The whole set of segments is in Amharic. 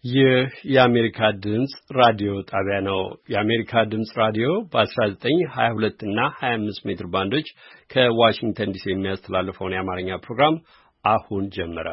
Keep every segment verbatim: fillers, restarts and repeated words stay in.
ይህ የአሜሪካ ድምጽ ራዲዮ ጣቢያ ነው። የአሜሪካ ድምጽ ራዲዮ በ19፣ ሃያ ሁለት እና ሃያ አምስት ሜትር ባንዶች ከዋሽንግተን ዲሲ የሚያስተላልፈውን የአማርኛ ፕሮግራም አሁን ጀመረ።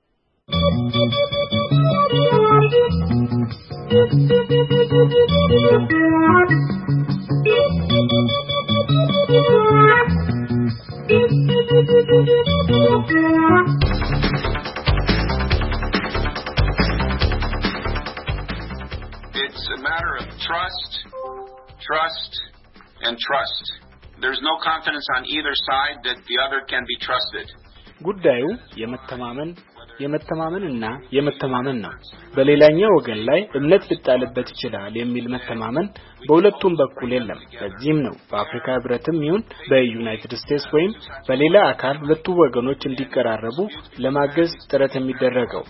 It's a matter of trust, trust, and trust. There's no confidence on either side that the other can be trusted. ጉዳዩ የመተማመን የመተማመንና የመተማመን ነው። በሌላኛው ወገን ላይ እምነት ሊጣልበት ይችላል የሚል መተማመን በሁለቱም በኩል የለም። በዚህም ነው በአፍሪካ ህብረትም ይሁን በዩናይትድ ስቴትስ ወይም በሌላ አካል ሁለቱ ወገኖች እንዲቀራረቡ ለማገዝ ጥረት የሚደረገው።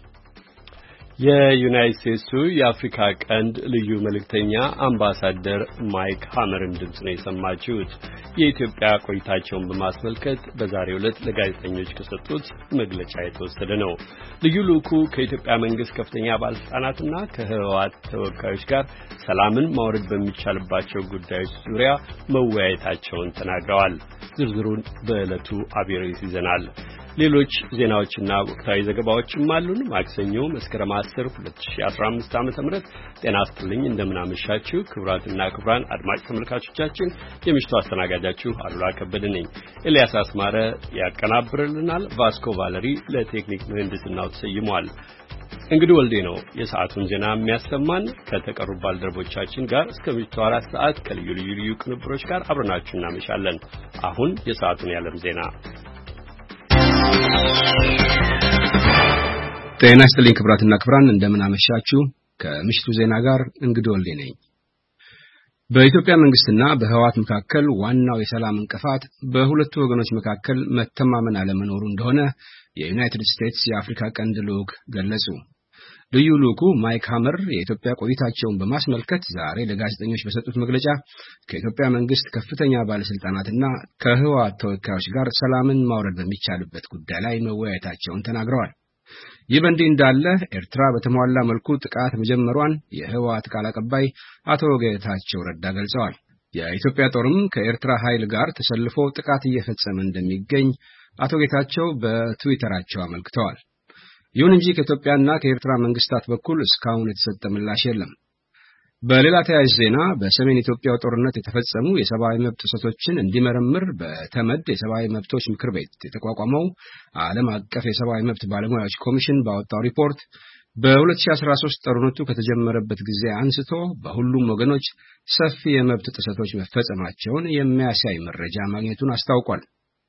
የዩናይትድ ስቴትሱ የአፍሪካ ቀንድ ልዩ መልእክተኛ አምባሳደር ማይክ ሀመርን ድምጽ ነው የሰማችሁት። የኢትዮጵያ ቆይታቸውን በማስመልከት በዛሬው ዕለት ለጋዜጠኞች ከሰጡት መግለጫ የተወሰደ ነው። ልዩ ልኡኩ ከኢትዮጵያ መንግስት ከፍተኛ ባለስልጣናትና ከህወሓት ተወካዮች ጋር ሰላምን ማውረድ በሚቻልባቸው ጉዳዮች ዙሪያ መወያየታቸውን ተናግረዋል። ዝርዝሩን በዕለቱ አብይ ርዕስ ይዘናል። ሌሎች ዜናዎችና ወቅታዊ ዘገባዎችም አሉን። ማክሰኞ መስከረም አስር ሁለት ሺህ አስራ አምስት ዓመተ ምህረት ጤና ይስጥልኝ። እንደምናመሻችሁ ክቡራትና ክቡራን አድማጭ ተመልካቾቻችን፣ የምሽቱ አስተናጋጃችሁ አሉላ ከበደ ነኝ። ኤልያስ አስማረ ያቀናብርልናል። ቫስኮ ቫለሪ ለቴክኒክ ምህንድስናው ተሰይሟል። እንግዲህ ወልዴ ነው የሰዓቱን ዜና የሚያሰማን። ከተቀሩ ባልደረቦቻችን ጋር እስከ ምሽቱ አራት ሰዓት ከልዩ ልዩ ልዩ ቅንብሮች ጋር አብረናችሁ እናመሻለን። አሁን የሰዓቱን የዓለም ዜና። ጤና ይስጥልኝ ክቡራትና ክቡራን፣ እንደምን አመሻችሁ። ከምሽቱ ዜና ጋር እንግዲህ ወልዴ ነኝ። በኢትዮጵያ መንግስትና በህወሓት መካከል ዋናው የሰላም እንቅፋት በሁለቱ ወገኖች መካከል መተማመን አለመኖሩ እንደሆነ የዩናይትድ ስቴትስ የአፍሪካ ቀንድ ልኡክ ገለጹ። ልዩ ልኡኩ ማይክ ሀመር የኢትዮጵያ ቆይታቸውን በማስመልከት ዛሬ ለጋዜጠኞች በሰጡት መግለጫ ከኢትዮጵያ መንግስት ከፍተኛ ባለስልጣናትና ከህወሓት ተወካዮች ጋር ሰላምን ማውረድ በሚቻልበት ጉዳይ ላይ መወያየታቸውን ተናግረዋል። ይህ በእንዲህ እንዳለ ኤርትራ በተሟላ መልኩ ጥቃት መጀመሯን የህወሓት ቃል አቀባይ አቶ ጌታቸው ረዳ ገልጸዋል። የኢትዮጵያ ጦርም ከኤርትራ ኃይል ጋር ተሰልፎ ጥቃት እየፈጸመ እንደሚገኝ አቶ ጌታቸው በትዊተራቸው አመልክተዋል። ይሁን እንጂ ከኢትዮጵያና ከኤርትራ መንግስታት በኩል እስካሁን የተሰጠ ምላሽ የለም። በሌላ ተያያዥ ዜና በሰሜን ኢትዮጵያው ጦርነት የተፈጸሙ የሰብአዊ መብት ጥሰቶችን እንዲመረምር በተመድ የሰብአዊ መብቶች ምክር ቤት የተቋቋመው ዓለም አቀፍ የሰብአዊ መብት ባለሙያዎች ኮሚሽን ባወጣው ሪፖርት በ2013 ጦርነቱ ከተጀመረበት ጊዜ አንስቶ በሁሉም ወገኖች ሰፊ የመብት ጥሰቶች መፈጸማቸውን የሚያሳይ መረጃ ማግኘቱን አስታውቋል።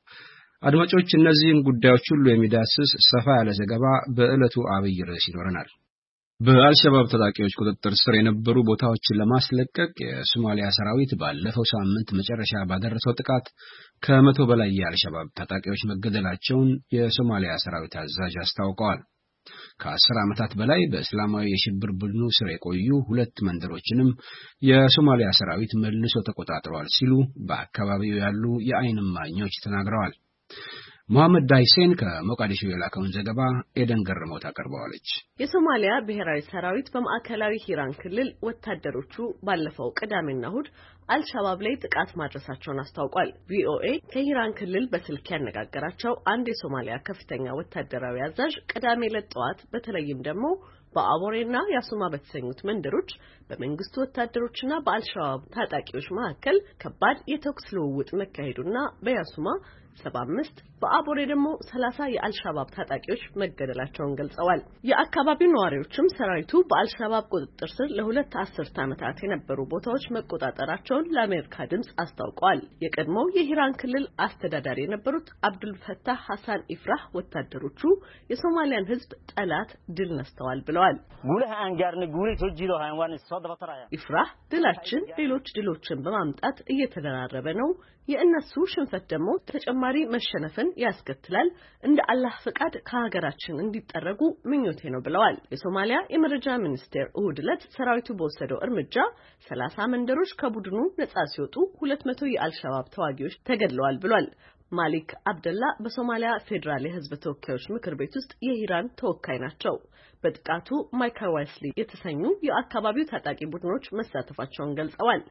አድማጮች፣ እነዚህን ጉዳዮች ሁሉ የሚዳስስ ሰፋ ያለ ዘገባ በዕለቱ አብይ ርዕስ ይኖረናል። በአልሸባብ ታጣቂዎች ቁጥጥር ስር የነበሩ ቦታዎችን ለማስለቀቅ የሶማሊያ ሰራዊት ባለፈው ሳምንት መጨረሻ ባደረሰው ጥቃት ከመቶ በላይ የአልሸባብ ታጣቂዎች መገደላቸውን የሶማሊያ ሰራዊት አዛዥ አስታውቀዋል። ከአስር ዓመታት በላይ በእስላማዊ የሽብር ቡድኑ ስር የቆዩ ሁለት መንደሮችንም የሶማሊያ ሰራዊት መልሶ ተቆጣጥረዋል ሲሉ በአካባቢው ያሉ የዓይን እማኞች ተናግረዋል። መሐመድ ዳይሴን ከሞቃዲሾ የላከውን ዘገባ ኤደን ገረመው ታቀርበዋለች። የሶማሊያ ብሔራዊ ሰራዊት በማዕከላዊ ሂራን ክልል ወታደሮቹ ባለፈው ቅዳሜና እሁድ አልሻባብ ላይ ጥቃት ማድረሳቸውን አስታውቋል። ቪኦኤ ከሂራን ክልል በስልክ ያነጋገራቸው አንድ የሶማሊያ ከፍተኛ ወታደራዊ አዛዥ ቅዳሜ ዕለት ጠዋት በተለይም ደግሞ በአቦሬና ያሱማ በተሰኙት መንደሮች በመንግስቱ ወታደሮችና በአልሻባብ ታጣቂዎች መካከል ከባድ የተኩስ ልውውጥ መካሄዱና በያሱማ ሰባ አምስት በአቦሬ ደግሞ ሰላሳ የአልሻባብ ታጣቂዎች መገደላቸውን ገልጸዋል። የአካባቢው ነዋሪዎችም ሰራዊቱ በአልሻባብ ቁጥጥር ስር ለሁለት አስርት ዓመታት የነበሩ ቦታዎች መቆጣጠራቸውን ለአሜሪካ ድምጽ አስታውቀዋል። የቀድሞው የሂራን ክልል አስተዳዳሪ የነበሩት አብዱል ፈታህ ሐሰን ኢፍራህ ወታደሮቹ የሶማሊያን ህዝብ ጠላት ድል ነስተዋል ብለዋል። ኢፍራህ ድላችን ሌሎች ድሎችን በማምጣት እየተደራረበ ነው። የእነሱ ሽንፈት ደግሞ ተጨማሪ መሸነፍን ያስከትላል። እንደ አላህ ፈቃድ ከሀገራችን እንዲጠረጉ ምኞቴ ነው ብለዋል። የሶማሊያ የመረጃ ሚኒስቴር እሁድ ዕለት ሰራዊቱ በወሰደው እርምጃ ሰላሳ መንደሮች ከቡድኑ ነጻ ሲወጡ ሁለት መቶ የአልሻባብ ተዋጊዎች ተገድለዋል ብሏል። ማሊክ አብደላ በሶማሊያ ፌዴራል የህዝብ ተወካዮች ምክር ቤት ውስጥ የሂራን ተወካይ ናቸው። በጥቃቱ ማይከል ዋይስሊ የተሰኙ የአካባቢው ታጣቂ ቡድኖች መሳተፋቸውን ገልጸዋል።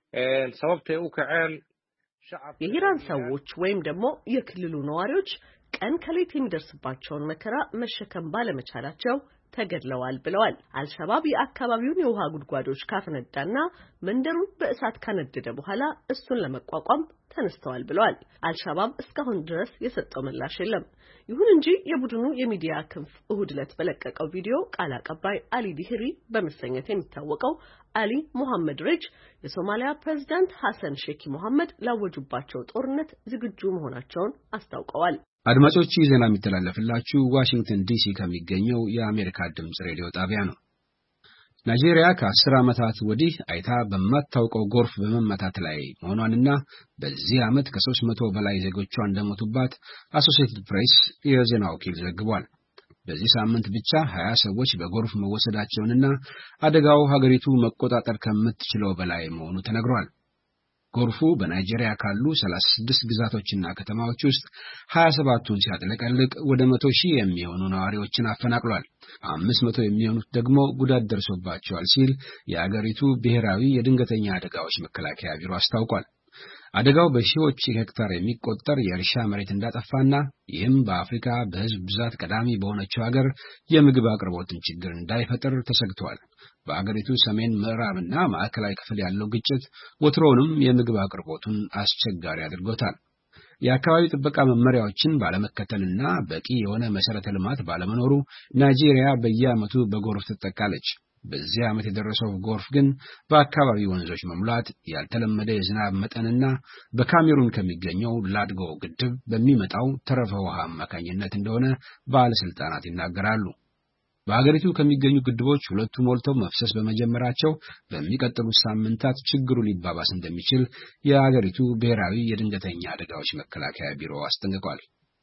የሂራን ሰዎች ወይም ደግሞ የክልሉ ነዋሪዎች ቀን ከሌት የሚደርስባቸውን መከራ መሸከም ባለመቻላቸው ተገድለዋል ብለዋል። አልሸባብ የአካባቢውን የውሃ ጉድጓዶች ካፈነዳና መንደሩን በእሳት ካነደደ በኋላ እሱን ለመቋቋም ተነስተዋል ብለዋል። አልሸባብ እስካሁን ድረስ የሰጠው ምላሽ የለም። ይሁን እንጂ የቡድኑ የሚዲያ ክንፍ እሁድ ዕለት በለቀቀው ቪዲዮ ቃል አቀባይ አሊ ዲህሪ በመሰኘት የሚታወቀው አሊ ሙሐመድ ሬጅ የሶማሊያ ፕሬዝዳንት ሐሰን ሼክ መሐመድ ላወጁባቸው ጦርነት ዝግጁ መሆናቸውን አስታውቀዋል። አድማጮች ዜና የሚተላለፍላችሁ ዋሽንግተን ዲሲ ከሚገኘው የአሜሪካ ድምጽ ሬዲዮ ጣቢያ ነው። ናይጄሪያ ከአስር ዓመታት ወዲህ አይታ በማታውቀው ጎርፍ በመመታት ላይ መሆኗንና በዚህ ዓመት ከሦስት መቶ በላይ ዜጎቿ እንደሞቱባት አሶሲኤትድ ፕሬስ የዜና ወኪል ዘግቧል። በዚህ ሳምንት ብቻ ሀያ ሰዎች በጎርፍ መወሰዳቸውንና አደጋው ሀገሪቱ መቆጣጠር ከምትችለው በላይ መሆኑ ተነግሯል። ጎርፉ በናይጄሪያ ካሉ ሰላሳ ስድስት ግዛቶችና ከተማዎች ውስጥ ሀያ ሰባቱን ሲያጥለቀልቅ ወደ መቶ ሺህ የሚሆኑ ነዋሪዎችን አፈናቅሏል። አምስት መቶ የሚሆኑት ደግሞ ጉዳት ደርሶባቸዋል ሲል የአገሪቱ ብሔራዊ የድንገተኛ አደጋዎች መከላከያ ቢሮ አስታውቋል። አደጋው በሺዎች ሄክታር የሚቆጠር የእርሻ መሬት እንዳጠፋና ይህም በአፍሪካ በሕዝብ ብዛት ቀዳሚ በሆነችው ሀገር የምግብ አቅርቦትን ችግር እንዳይፈጥር ተሰግቷል። በአገሪቱ ሰሜን ምዕራብና ማዕከላዊ ክፍል ያለው ግጭት ወትሮውንም የምግብ አቅርቦቱን አስቸጋሪ አድርጎታል። የአካባቢ ጥበቃ መመሪያዎችን ባለመከተልና በቂ የሆነ መሰረተ ልማት ባለመኖሩ ናይጄሪያ በየዓመቱ በጎርፍ ትጠቃለች። በዚህ ዓመት የደረሰው ጎርፍ ግን በአካባቢ ወንዞች መሙላት፣ ያልተለመደ የዝናብ መጠንና በካሜሩን ከሚገኘው ላድጎ ግድብ በሚመጣው ተረፈ ውሃ አማካኝነት እንደሆነ ባለስልጣናት ይናገራሉ። በአገሪቱ ከሚገኙ ግድቦች ሁለቱ ሞልተው መፍሰስ በመጀመራቸው በሚቀጥሉት ሳምንታት ችግሩ ሊባባስ እንደሚችል የአገሪቱ ብሔራዊ የድንገተኛ አደጋዎች መከላከያ ቢሮ አስጠንቅቋል።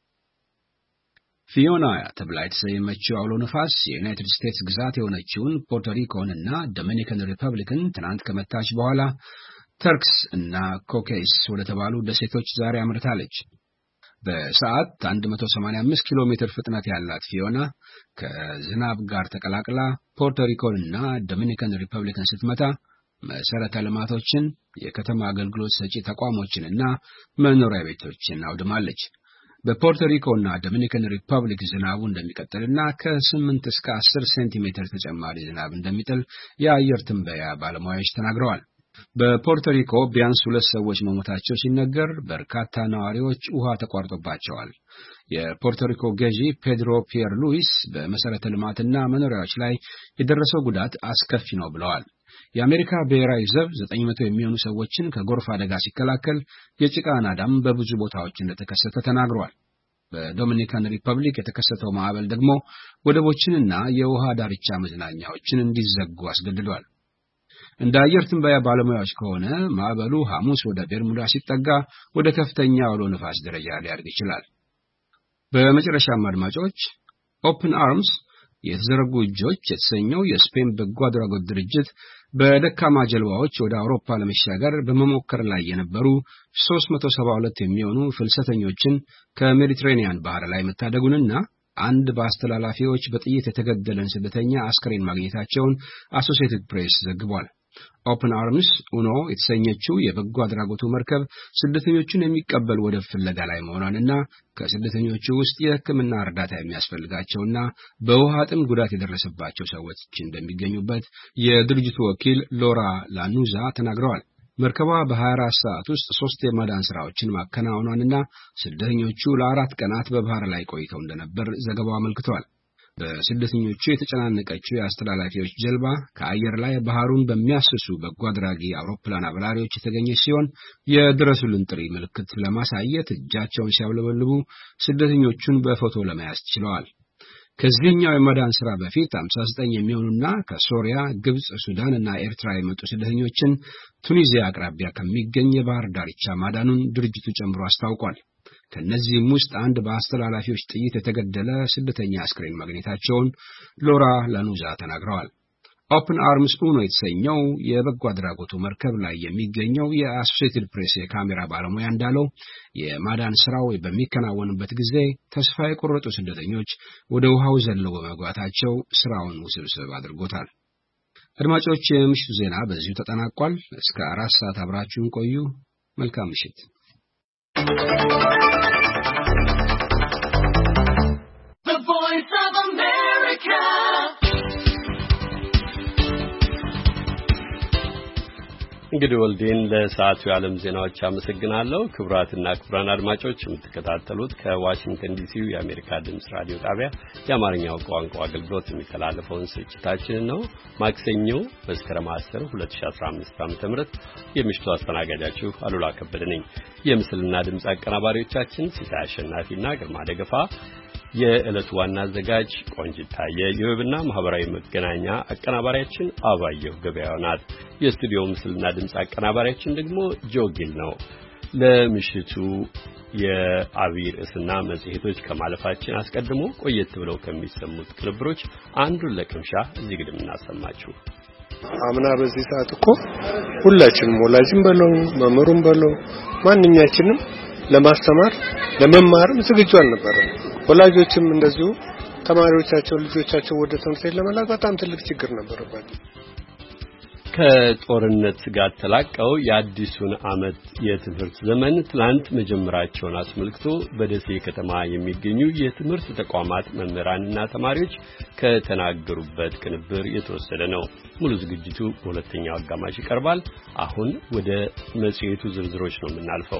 ፊዮና ተብላ የተሰየመችው አውሎ ነፋስ የዩናይትድ ስቴትስ ግዛት የሆነችውን ፖርቶሪኮን እና ዶሚኒካን ሪፐብሊክን ትናንት ከመታች በኋላ ተርክስ እና ኮኬይስ ወደ ተባሉ ደሴቶች ዛሬ አምርታለች። በሰዓት መቶ ሰማንያ አምስት ኪሎ ሜትር ፍጥነት ያላት ፊዮና ከዝናብ ጋር ተቀላቅላ ፖርቶሪኮን እና ዶሚኒካን ሪፐብሊክን ስትመታ መሰረተ ልማቶችን፣ የከተማ አገልግሎት ሰጪ ተቋሞችንና መኖሪያ ቤቶችን አውድማለች። በፖርቶሪኮ እና ዶሚኒካን ሪፐብሊክ ዝናቡ እንደሚቀጥልና ከስምንት እስከ አስር ሴንቲሜትር ተጨማሪ ዝናብ እንደሚጥል የአየር ትንበያ ባለሙያዎች ተናግረዋል። በፖርቶሪኮ ቢያንስ ሁለት ሰዎች መሞታቸው ሲነገር በርካታ ነዋሪዎች ውሃ ተቋርጦባቸዋል። የፖርቶሪኮ ገዢ ፔድሮ ፒየር ሉዊስ በመሰረተ ልማትና መኖሪያዎች ላይ የደረሰው ጉዳት አስከፊ ነው ብለዋል። የአሜሪካ ብሔራዊ ዘብ ዘጠኝ መቶ የሚሆኑ ሰዎችን ከጎርፍ አደጋ ሲከላከል የጭቃ ናዳም በብዙ ቦታዎች እንደተከሰተ ተናግሯል። በዶሚኒካን ሪፐብሊክ የተከሰተው ማዕበል ደግሞ ወደቦችንና የውሃ ዳርቻ መዝናኛዎችን እንዲዘጉ አስገድዷል። እንደ አየር ትንበያ ባለሙያዎች ከሆነ ማዕበሉ ሐሙስ ወደ ቤርሙዳ ሲጠጋ ወደ ከፍተኛ አውሎ ነፋስ ደረጃ ሊያድግ ይችላል። በመጨረሻም አድማጮች ኦፕን አርምስ የተዘረጉ እጆች የተሰኘው የስፔን በጎ አድራጎት ድርጅት በደካማ ጀልባዎች ወደ አውሮፓ ለመሻገር በመሞከር ላይ የነበሩ ሦስት መቶ ሰባ ሁለት የሚሆኑ ፍልሰተኞችን ከሜዲትሬኒያን ባህር ላይ መታደጉንና አንድ በአስተላላፊዎች በጥይት የተገደለን ስደተኛ አስከሬን ማግኘታቸውን አሶሲኤትድ ፕሬስ ዘግቧል። ኦፕን አርምስ ኡኖ የተሰኘችው የበጎ አድራጎቱ መርከብ ስደተኞቹን የሚቀበል ወደብ ፍለጋ ላይ መሆኗንና ከስደተኞቹ ውስጥ የሕክምና እርዳታ የሚያስፈልጋቸውና በውሃ ጥም ጉዳት የደረሰባቸው ሰዎች እንደሚገኙበት የድርጅቱ ወኪል ሎራ ላኑዛ ተናግረዋል። መርከቧ በሀያ አራት ሰዓት ውስጥ ሶስት የማዳን ስራዎችን ማከናወኗንና ስደተኞቹ ለአራት ቀናት በባህር ላይ ቆይተው እንደነበር ዘገባው አመልክቷል። በስደተኞቹ የተጨናነቀችው የአስተላላፊዎች ጀልባ ከአየር ላይ ባህሩን በሚያስሱ በጎ አድራጊ አውሮፕላን አብራሪዎች የተገኘች ሲሆን የድረሱልን ጥሪ ምልክት ለማሳየት እጃቸውን ሲያውለበልቡ ስደተኞቹን በፎቶ ለመያዝ ችለዋል። ከዚህኛው የማዳን ስራ በፊት ሃምሳ ዘጠኝ የሚሆኑና ከሶሪያ፣ ግብጽ፣ ሱዳን እና ኤርትራ የመጡ ስደተኞችን ቱኒዚያ አቅራቢያ ከሚገኝ የባህር ዳርቻ ማዳኑን ድርጅቱ ጨምሮ አስታውቋል። ከነዚህም ውስጥ አንድ በአስተላላፊዎች ጥይት የተገደለ ስደተኛ አስክሬን ማግኘታቸውን ሎራ ላኑዛ ተናግረዋል። ኦፕን አርምስ ኡኖ የተሰኘው የበጎ አድራጎቱ መርከብ ላይ የሚገኘው የአሶሲኤትድ ፕሬስ የካሜራ ባለሙያ እንዳለው የማዳን ስራው በሚከናወንበት ጊዜ ተስፋ የቆረጡ ስደተኞች ወደ ውሃው ዘለው በመግባታቸው ስራውን ውስብስብ አድርጎታል። አድማጮች፣ የምሽቱ ዜና በዚሁ ተጠናቋል። እስከ አራት ሰዓት አብራችሁን ቆዩ። መልካም ምሽት። The Voice of America. እንግዲህ ወልዴን ለሰዓቱ የዓለም ዜናዎች አመሰግናለሁ። ክቡራትና ክቡራን አድማጮች የምትከታተሉት ከዋሽንግተን ዲሲው የአሜሪካ ድምፅ ራዲዮ ጣቢያ የአማርኛው ቋንቋ አገልግሎት የሚተላለፈውን ስርጭታችንን ነው። ማክሰኞ መስከረም አስር ሁለት ሺህ አስራ አምስት ዓመተ ምህረት የምሽቱ አስተናጋጃችሁ አሉላ ከበደ ነኝ። የምስልና ድምፅ አቀናባሪዎቻችን ሲሳይ አሸናፊና ግርማ ደገፋ፣ የዕለቱ ዋና አዘጋጅ ቆንጂት ታየ፣ የዌብና ማህበራዊ መገናኛ አቀናባሪያችን አባየሁ ገበያው ናት። የስቱዲዮ ምስልና ድምፅ አቀናባሪያችን ደግሞ ጆጊል ነው። ለምሽቱ የአብይ ርዕስና መጽሔቶች ከማለፋችን አስቀድሞ ቆየት ብለው ከሚሰሙት ቅንብሮች አንዱን ለቅምሻ እዚህ ግድም እናሰማችሁ። አምና በዚህ ሰዓት እኮ ሁላችንም ወላጅም በለው መምህሩም በለው ማንኛችንም ለማስተማር ለመማርም ዝግጁ አልነበረም። ወላጆችም እንደዚሁ ተማሪዎቻቸው ልጆቻቸው ወደ ትምህርት ቤት ለመላክ በጣም ትልቅ ችግር ነበረባቸው። ከጦርነት ስጋት ተላቀው የአዲሱን ዓመት የትምህርት ዘመን ትላንት መጀመራቸውን አስመልክቶ በደሴ ከተማ የሚገኙ የትምህርት ተቋማት መምህራንና ተማሪዎች ከተናገሩበት ቅንብር የተወሰደ ነው። ሙሉ ዝግጅቱ በሁለተኛው አጋማሽ ይቀርባል። አሁን ወደ መጽሔቱ ዝርዝሮች ነው የምናልፈው።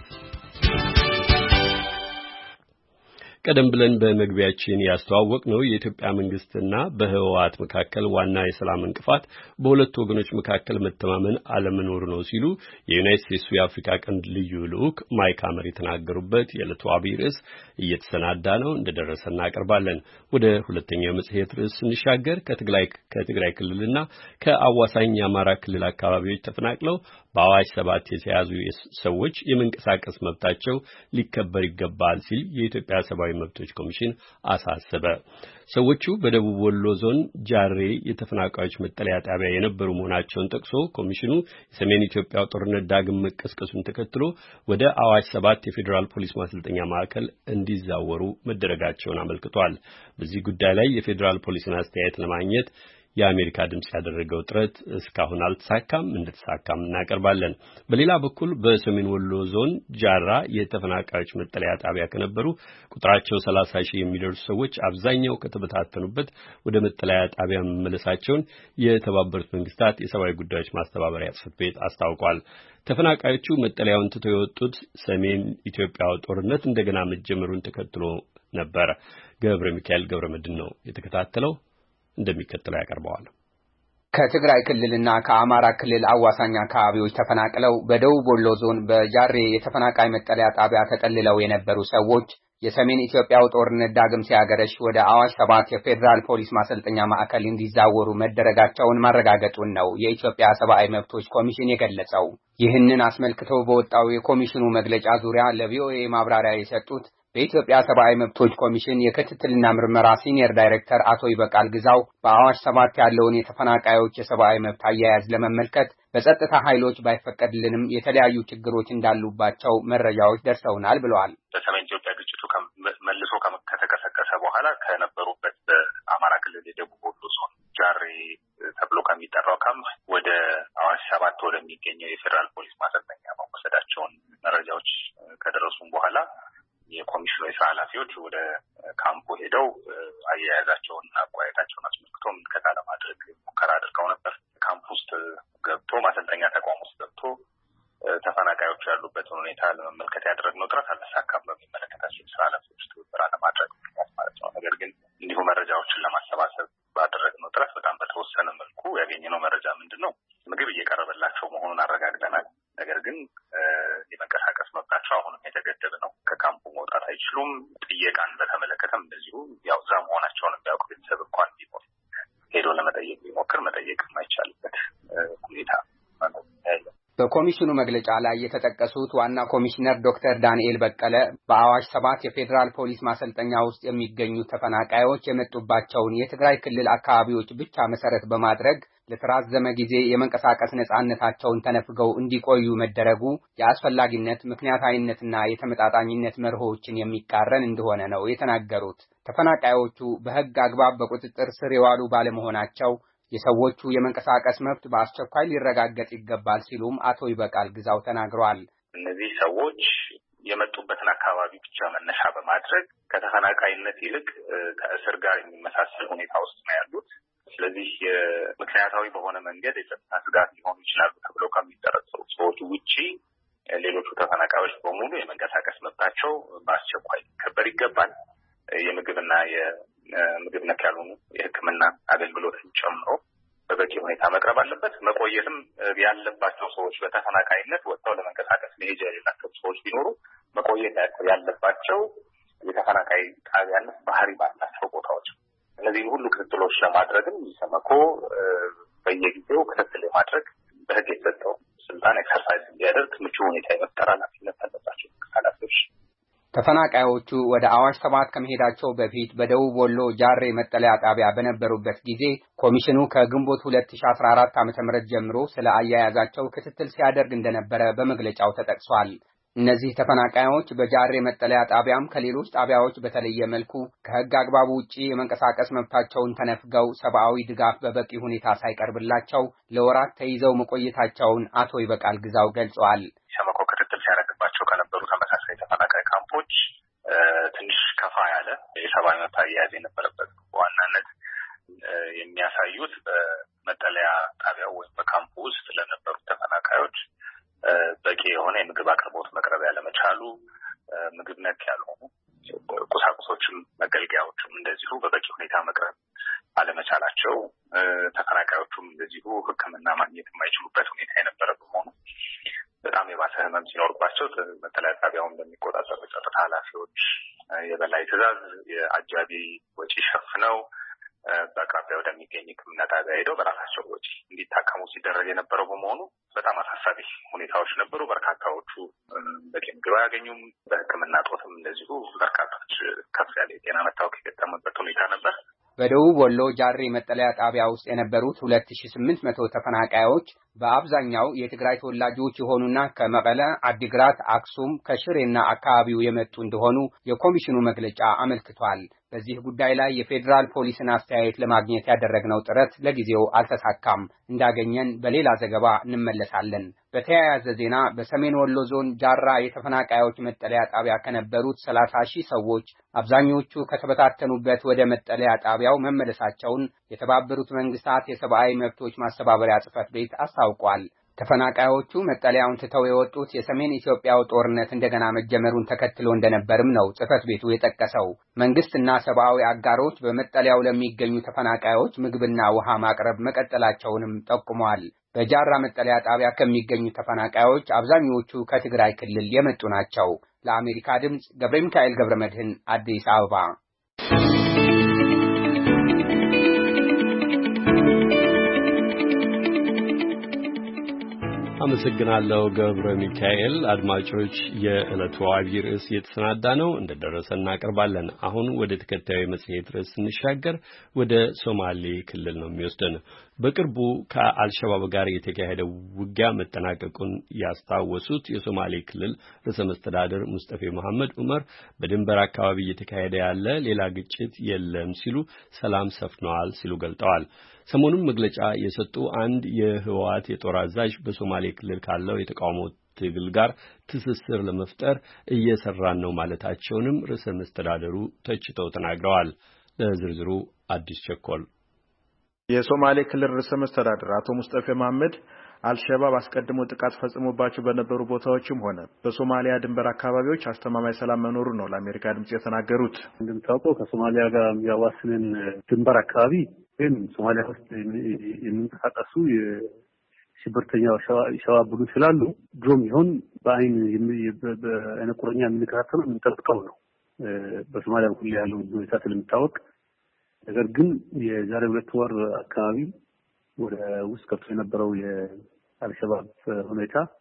ቀደም ብለን በመግቢያችን ያስተዋወቅ ነው የኢትዮጵያ መንግስትና በህወሓት መካከል ዋና የሰላም እንቅፋት በሁለቱ ወገኖች መካከል መተማመን አለመኖር ነው ሲሉ የዩናይትድ ስቴትስ የአፍሪካ ቀንድ ልዩ ልዑክ ማይክ ሀመር የተናገሩበት የዕለቱ አብይ ርዕስ እየተሰናዳ ነው፣ እንደደረሰ እናቀርባለን። ወደ ሁለተኛው መጽሔት ርዕስ ስንሻገር ከትግራይ ከትግራይ ክልልና ከአዋሳኝ የአማራ ክልል አካባቢዎች ተፈናቅለው በአዋጅ ሰባት የተያዙ ሰዎች የመንቀሳቀስ መብታቸው ሊከበር ይገባል ሲል የኢትዮጵያ ሰብአዊ መብቶች ኮሚሽን አሳሰበ። ሰዎቹ በደቡብ ወሎ ዞን ጃሬ የተፈናቃዮች መጠለያ ጣቢያ የነበሩ መሆናቸውን ጠቅሶ ኮሚሽኑ የሰሜን ኢትዮጵያው ጦርነት ዳግም መቀስቀሱን ተከትሎ ወደ አዋጅ ሰባት የፌዴራል ፖሊስ ማሰልጠኛ ማዕከል እንዲዛወሩ መደረጋቸውን አመልክቷል። በዚህ ጉዳይ ላይ የፌዴራል ፖሊስን አስተያየት ለማግኘት የአሜሪካ ድምጽ ያደረገው ጥረት እስካሁን አልተሳካም። እንደተሳካም እናቀርባለን። በሌላ በኩል በሰሜን ወሎ ዞን ጃራ የተፈናቃዮች መጠለያ ጣቢያ ከነበሩ ቁጥራቸው ሰላሳ ሺህ የሚደርሱ ሰዎች አብዛኛው ከተበታተኑበት ወደ መጠለያ ጣቢያ መመለሳቸውን የተባበሩት መንግስታት የሰብአዊ ጉዳዮች ማስተባበሪያ ጽሕፈት ቤት አስታውቋል። ተፈናቃዮቹ መጠለያውን ትተው የወጡት ሰሜን ኢትዮጵያው ጦርነት እንደገና መጀመሩን ተከትሎ ነበር። ገብረ ሚካኤል ገብረ መድን ነው የተከታተለው፣ እንደሚከተለው ያቀርበዋል። ከትግራይ ክልልና ከአማራ ክልል አዋሳኝ አካባቢዎች ተፈናቅለው በደቡብ ወሎ ዞን በጃሬ የተፈናቃይ መጠለያ ጣቢያ ተጠልለው የነበሩ ሰዎች የሰሜን ኢትዮጵያው ጦርነት ዳግም ሲያገረሽ ወደ አዋጅ ሰባት የፌዴራል ፖሊስ ማሰልጠኛ ማዕከል እንዲዛወሩ መደረጋቸውን ማረጋገጡን ነው የኢትዮጵያ ሰብአዊ መብቶች ኮሚሽን የገለጸው። ይህንን አስመልክቶ በወጣው የኮሚሽኑ መግለጫ ዙሪያ ለቪኦኤ ማብራሪያ የሰጡት በኢትዮጵያ ሰብአዊ መብቶች ኮሚሽን የክትትልና ምርመራ ሲኒየር ዳይሬክተር አቶ ይበቃል ግዛው በአዋጅ ሰባት ያለውን የተፈናቃዮች የሰብአዊ መብት አያያዝ ለመመልከት በጸጥታ ኃይሎች ባይፈቀድልንም የተለያዩ ችግሮች እንዳሉባቸው መረጃዎች ደርሰውናል ብለዋል። በሰሜን ኢትዮጵያ ግጭቱ መልሶ ከተቀሰቀሰ በኋላ ከነበሩበት በአማራ ክልል የደቡብ ወሎ ዞን ጃሬ ተብሎ ከሚጠራው ካምፕ ወደ አዋጅ ሰባት ወደሚገኘው የፌዴራል ፖሊስ ማሰልጠኛ መወሰዳቸውን መረጃዎች ከደረሱም በኋላ የኮሚሽኑ የስራ ኃላፊዎች ወደ ካምፑ ሄደው አያያዛቸውንና አቋያታቸውን አስመልክቶ ምልከታ ለማድረግ ሙከራ አድርገው ነበር። ካምፕ ውስጥ ገብቶ ማሰልጠኛ ተቋም ውስጥ ገብቶ ተፈናቃዮቹ ያሉበትን ሁኔታ ለመመልከት ያደረግነው ጥረት አልተሳካም። በሚመለከታቸው የስራ ኃላፊዎች ትብብር አለማድረግ ማለት ነው። ነገር ግን እንዲሁ መረጃዎችን ለማሰባሰብ ባደረግነው ጥረት በጣም በተወሰነ መልኩ ያገኘነው መረጃ ምንድን ነው? ምግብ እየቀረበላቸው መሆኑን አረጋግጠናል። ነገር ግን የመንቀሳቀስ መብታቸው አሁንም የተገደበ ነው። ከካምፑ መውጣት አይችሉም። ጥየቃን በተመለከተም እንደዚሁ ያው እዛ መሆናቸውን የሚያውቅ ቤተሰብ እንኳን ቢኖር ሄዶ ለመጠየቅ ቢሞክር መጠየቅ የማይቻልበት ሁኔታ ነው ያለው። በኮሚሽኑ መግለጫ ላይ የተጠቀሱት ዋና ኮሚሽነር ዶክተር ዳንኤል በቀለ በአዋሽ ሰባት የፌደራል ፖሊስ ማሰልጠኛ ውስጥ የሚገኙ ተፈናቃዮች የመጡባቸውን የትግራይ ክልል አካባቢዎች ብቻ መሰረት በማድረግ ለተራዘመ ጊዜ የመንቀሳቀስ ነጻነታቸውን ተነፍገው እንዲቆዩ መደረጉ የአስፈላጊነት ምክንያታዊነትና የተመጣጣኝነት መርሆችን የሚቃረን እንደሆነ ነው የተናገሩት። ተፈናቃዮቹ በህግ አግባብ በቁጥጥር ስር የዋሉ ባለመሆናቸው የሰዎቹ የመንቀሳቀስ መብት በአስቸኳይ ሊረጋገጥ ይገባል ሲሉም አቶ ይበቃል ግዛው ተናግረዋል። እነዚህ ሰዎች የመጡበትን አካባቢ ብቻ መነሻ በማድረግ ከተፈናቃይነት ይልቅ ከእስር ጋር የሚመሳሰል ሁኔታ ውስጥ ነው ያሉት። ስለዚህ ምክንያታዊ በሆነ መንገድ የጸጥታ ስጋት ሊሆኑ ይችላሉ ተብለው ከሚጠረጠሩ ሰዎች ውጪ ሌሎቹ ተፈናቃዮች በሙሉ የመንቀሳቀስ መብታቸው በአስቸኳይ ሊከበር ይገባል። የምግብና የምግብ ነክ ያልሆኑ የሕክምና አገልግሎትን ጨምሮ በበቂ ሁኔታ መቅረብ አለበት። መቆየትም ያለባቸው ሰዎች በተፈናቃይነት ወጥተው ለመንቀሳቀስ መሄጃ የሌላቸው ሰዎች ቢኖሩ መቆየት ያለባቸው የተፈናቃይ ጣቢያነት ባህሪ ባላቸው ቦታዎች። እነዚህ ሁሉ ክትትሎች ለማድረግም ይሰመኮ በየጊዜው ክትትል ለማድረግ በህግ የተሰጠው ስልጣን ኤክሰርሳይዝ እንዲያደርግ ምቹ ሁኔታ የመፍጠር ኃላፊነት አለባቸው ኃላፊዎች። ተፈናቃዮቹ ወደ አዋሽ ሰባት ከመሄዳቸው በፊት በደቡብ ወሎ ጃሬ መጠለያ ጣቢያ በነበሩበት ጊዜ ኮሚሽኑ ከግንቦት ሁለት ሺህ አስራ አራት ዓ.ም ጀምሮ ስለ አያያዛቸው ክትትል ሲያደርግ እንደነበረ በመግለጫው ተጠቅሷል። እነዚህ ተፈናቃዮች በጃሬ መጠለያ ጣቢያም ከሌሎች ጣቢያዎች በተለየ መልኩ ከህግ አግባብ ውጪ የመንቀሳቀስ መብታቸውን ተነፍገው ሰብአዊ ድጋፍ በበቂ ሁኔታ ሳይቀርብላቸው ለወራት ተይዘው መቆየታቸውን አቶ ይበቃል ግዛው ገልጸዋል። ሸመኮ ክትትል ሲያደርግባቸው ከነበሩ ተመሳሳይ ተፈናቃይ ካምፖች ትንሽ ከፋ ያለ የሰብአዊ መብት አያያዝ የነበረበት በዋናነት የሚያሳዩት በመጠለያ ጣቢያው ወይም በካምፑ ውስጥ ለነበሩ ተፈናቃዮች በቂ የሆነ የምግብ አቅርቦት መቅረብ ያለመቻሉ፣ ምግብ ነክ ያልሆኑ ቁሳቁሶችም መገልገያዎችም እንደዚሁ በበቂ ሁኔታ መቅረብ አለመቻላቸው፣ ተፈናቃዮቹም እንደዚሁ ሕክምና ማግኘት የማይችሉበት ሁኔታ የነበረ በመሆኑ በጣም የባሰ ህመም ሲኖርባቸው መጠለያ ጣቢያውን በሚቆጣጠሩ ጸጥታ ኃላፊዎች የበላይ ትዕዛዝ የአጃቢ ወጪ ሸፍነው በአቅራቢያ ወደሚገኝ ሕክምና ጣቢያ ሄደው በራሳቸው ወጪ እንዲታከሙ ሲደረግ የነበረው በመሆኑ በጣም አሳሳቢ ሁኔታዎች ነበሩ። በርካታዎቹ በቂ ምግብ አያገኙም። በሕክምና ጦትም እንደዚሁ በርካቶች ከፍ ያለ የጤና መታወክ የገጠመበት ሁኔታ ነበር። በደቡብ ወሎ ጃሬ መጠለያ ጣቢያ ውስጥ የነበሩት ሁለት ሺህ ስምንት መቶ ተፈናቃዮች በአብዛኛው የትግራይ ተወላጆች የሆኑና ከመቀለ፣ አዲግራት፣ አክሱም፣ ከሽሬና አካባቢው የመጡ እንደሆኑ የኮሚሽኑ መግለጫ አመልክቷል። በዚህ ጉዳይ ላይ የፌደራል ፖሊስን አስተያየት ለማግኘት ያደረግነው ጥረት ለጊዜው አልተሳካም። እንዳገኘን በሌላ ዘገባ እንመለሳለን። በተያያዘ ዜና በሰሜን ወሎ ዞን ጃራ የተፈናቃዮች መጠለያ ጣቢያ ከነበሩት ሰላሳ ሺህ ሰዎች አብዛኞቹ ከተበታተኑበት ወደ መጠለያ ጣቢያው መመለሳቸውን የተባበሩት መንግስታት የሰብአዊ መብቶች ማስተባበሪያ ጽሕፈት ቤት አስታውቋል። ተፈናቃዮቹ መጠለያውን ትተው የወጡት የሰሜን ኢትዮጵያው ጦርነት እንደገና መጀመሩን ተከትሎ እንደነበርም ነው ጽሕፈት ቤቱ የጠቀሰው። መንግስትና ሰብአዊ አጋሮች በመጠለያው ለሚገኙ ተፈናቃዮች ምግብና ውሃ ማቅረብ መቀጠላቸውንም ጠቁመዋል። በጃራ መጠለያ ጣቢያ ከሚገኙ ተፈናቃዮች አብዛኞቹ ከትግራይ ክልል የመጡ ናቸው። ለአሜሪካ ድምጽ ገብረ ሚካኤል ገብረ መድህን አዲስ አበባ። አመሰግናለሁ ገብረ ሚካኤል። አድማጮች የዕለቱ አብይ ርዕስ እየተሰናዳ ነው፣ እንደደረሰ እናቀርባለን። አሁን ወደ ተከታዩ መጽሔት ርዕስ ስንሻገር ወደ ሶማሌ ክልል ነው የሚወስደን። በቅርቡ ከአልሸባብ ጋር የተካሄደው ውጊያ መጠናቀቁን ያስታወሱት የሶማሌ ክልል ርዕሰ መስተዳድር ሙስጠፌ መሐመድ ዑመር በድንበር አካባቢ እየተካሄደ ያለ ሌላ ግጭት የለም ሲሉ ሰላም ሰፍነዋል ሲሉ ገልጠዋል። ሰሞኑን መግለጫ የሰጡ አንድ የህወሓት የጦር አዛዥ በሶማሌ ክልል ካለው የተቃውሞ ትግል ጋር ትስስር ለመፍጠር እየሰራን ነው ማለታቸውንም ርዕሰ መስተዳድሩ ተችተው ተናግረዋል። ለዝርዝሩ አዲስ ቸኮል። የሶማሌ ክልል ርዕሰ መስተዳድር አቶ ሙስጠፌ መሐመድ አልሸባብ አስቀድሞ ጥቃት ፈጽሞባቸው በነበሩ ቦታዎችም ሆነ በሶማሊያ ድንበር አካባቢዎች አስተማማኝ ሰላም መኖሩ ነው ለአሜሪካ ድምጽ የተናገሩት። እንደምታውቀው ከሶማሊያ ጋር የሚያዋስንን ድንበር አካባቢ ግን ሶማሊያ ውስጥ የሚንቀሳቀሱ የሽብርተኛው ሸባብ ቡድን ስላሉ ድሮም ይሁን በአይን በአይነ ቁርኛ የምንከታተለው የምንጠብቀው ነው በሶማሊያ በኩል ያለው ሁኔታ ስለሚታወቅ። ነገር ግን የዛሬ ሁለት ወር አካባቢ ወደ ውስጥ ከፍቶ የነበረው የአልሸባብ ሁኔታ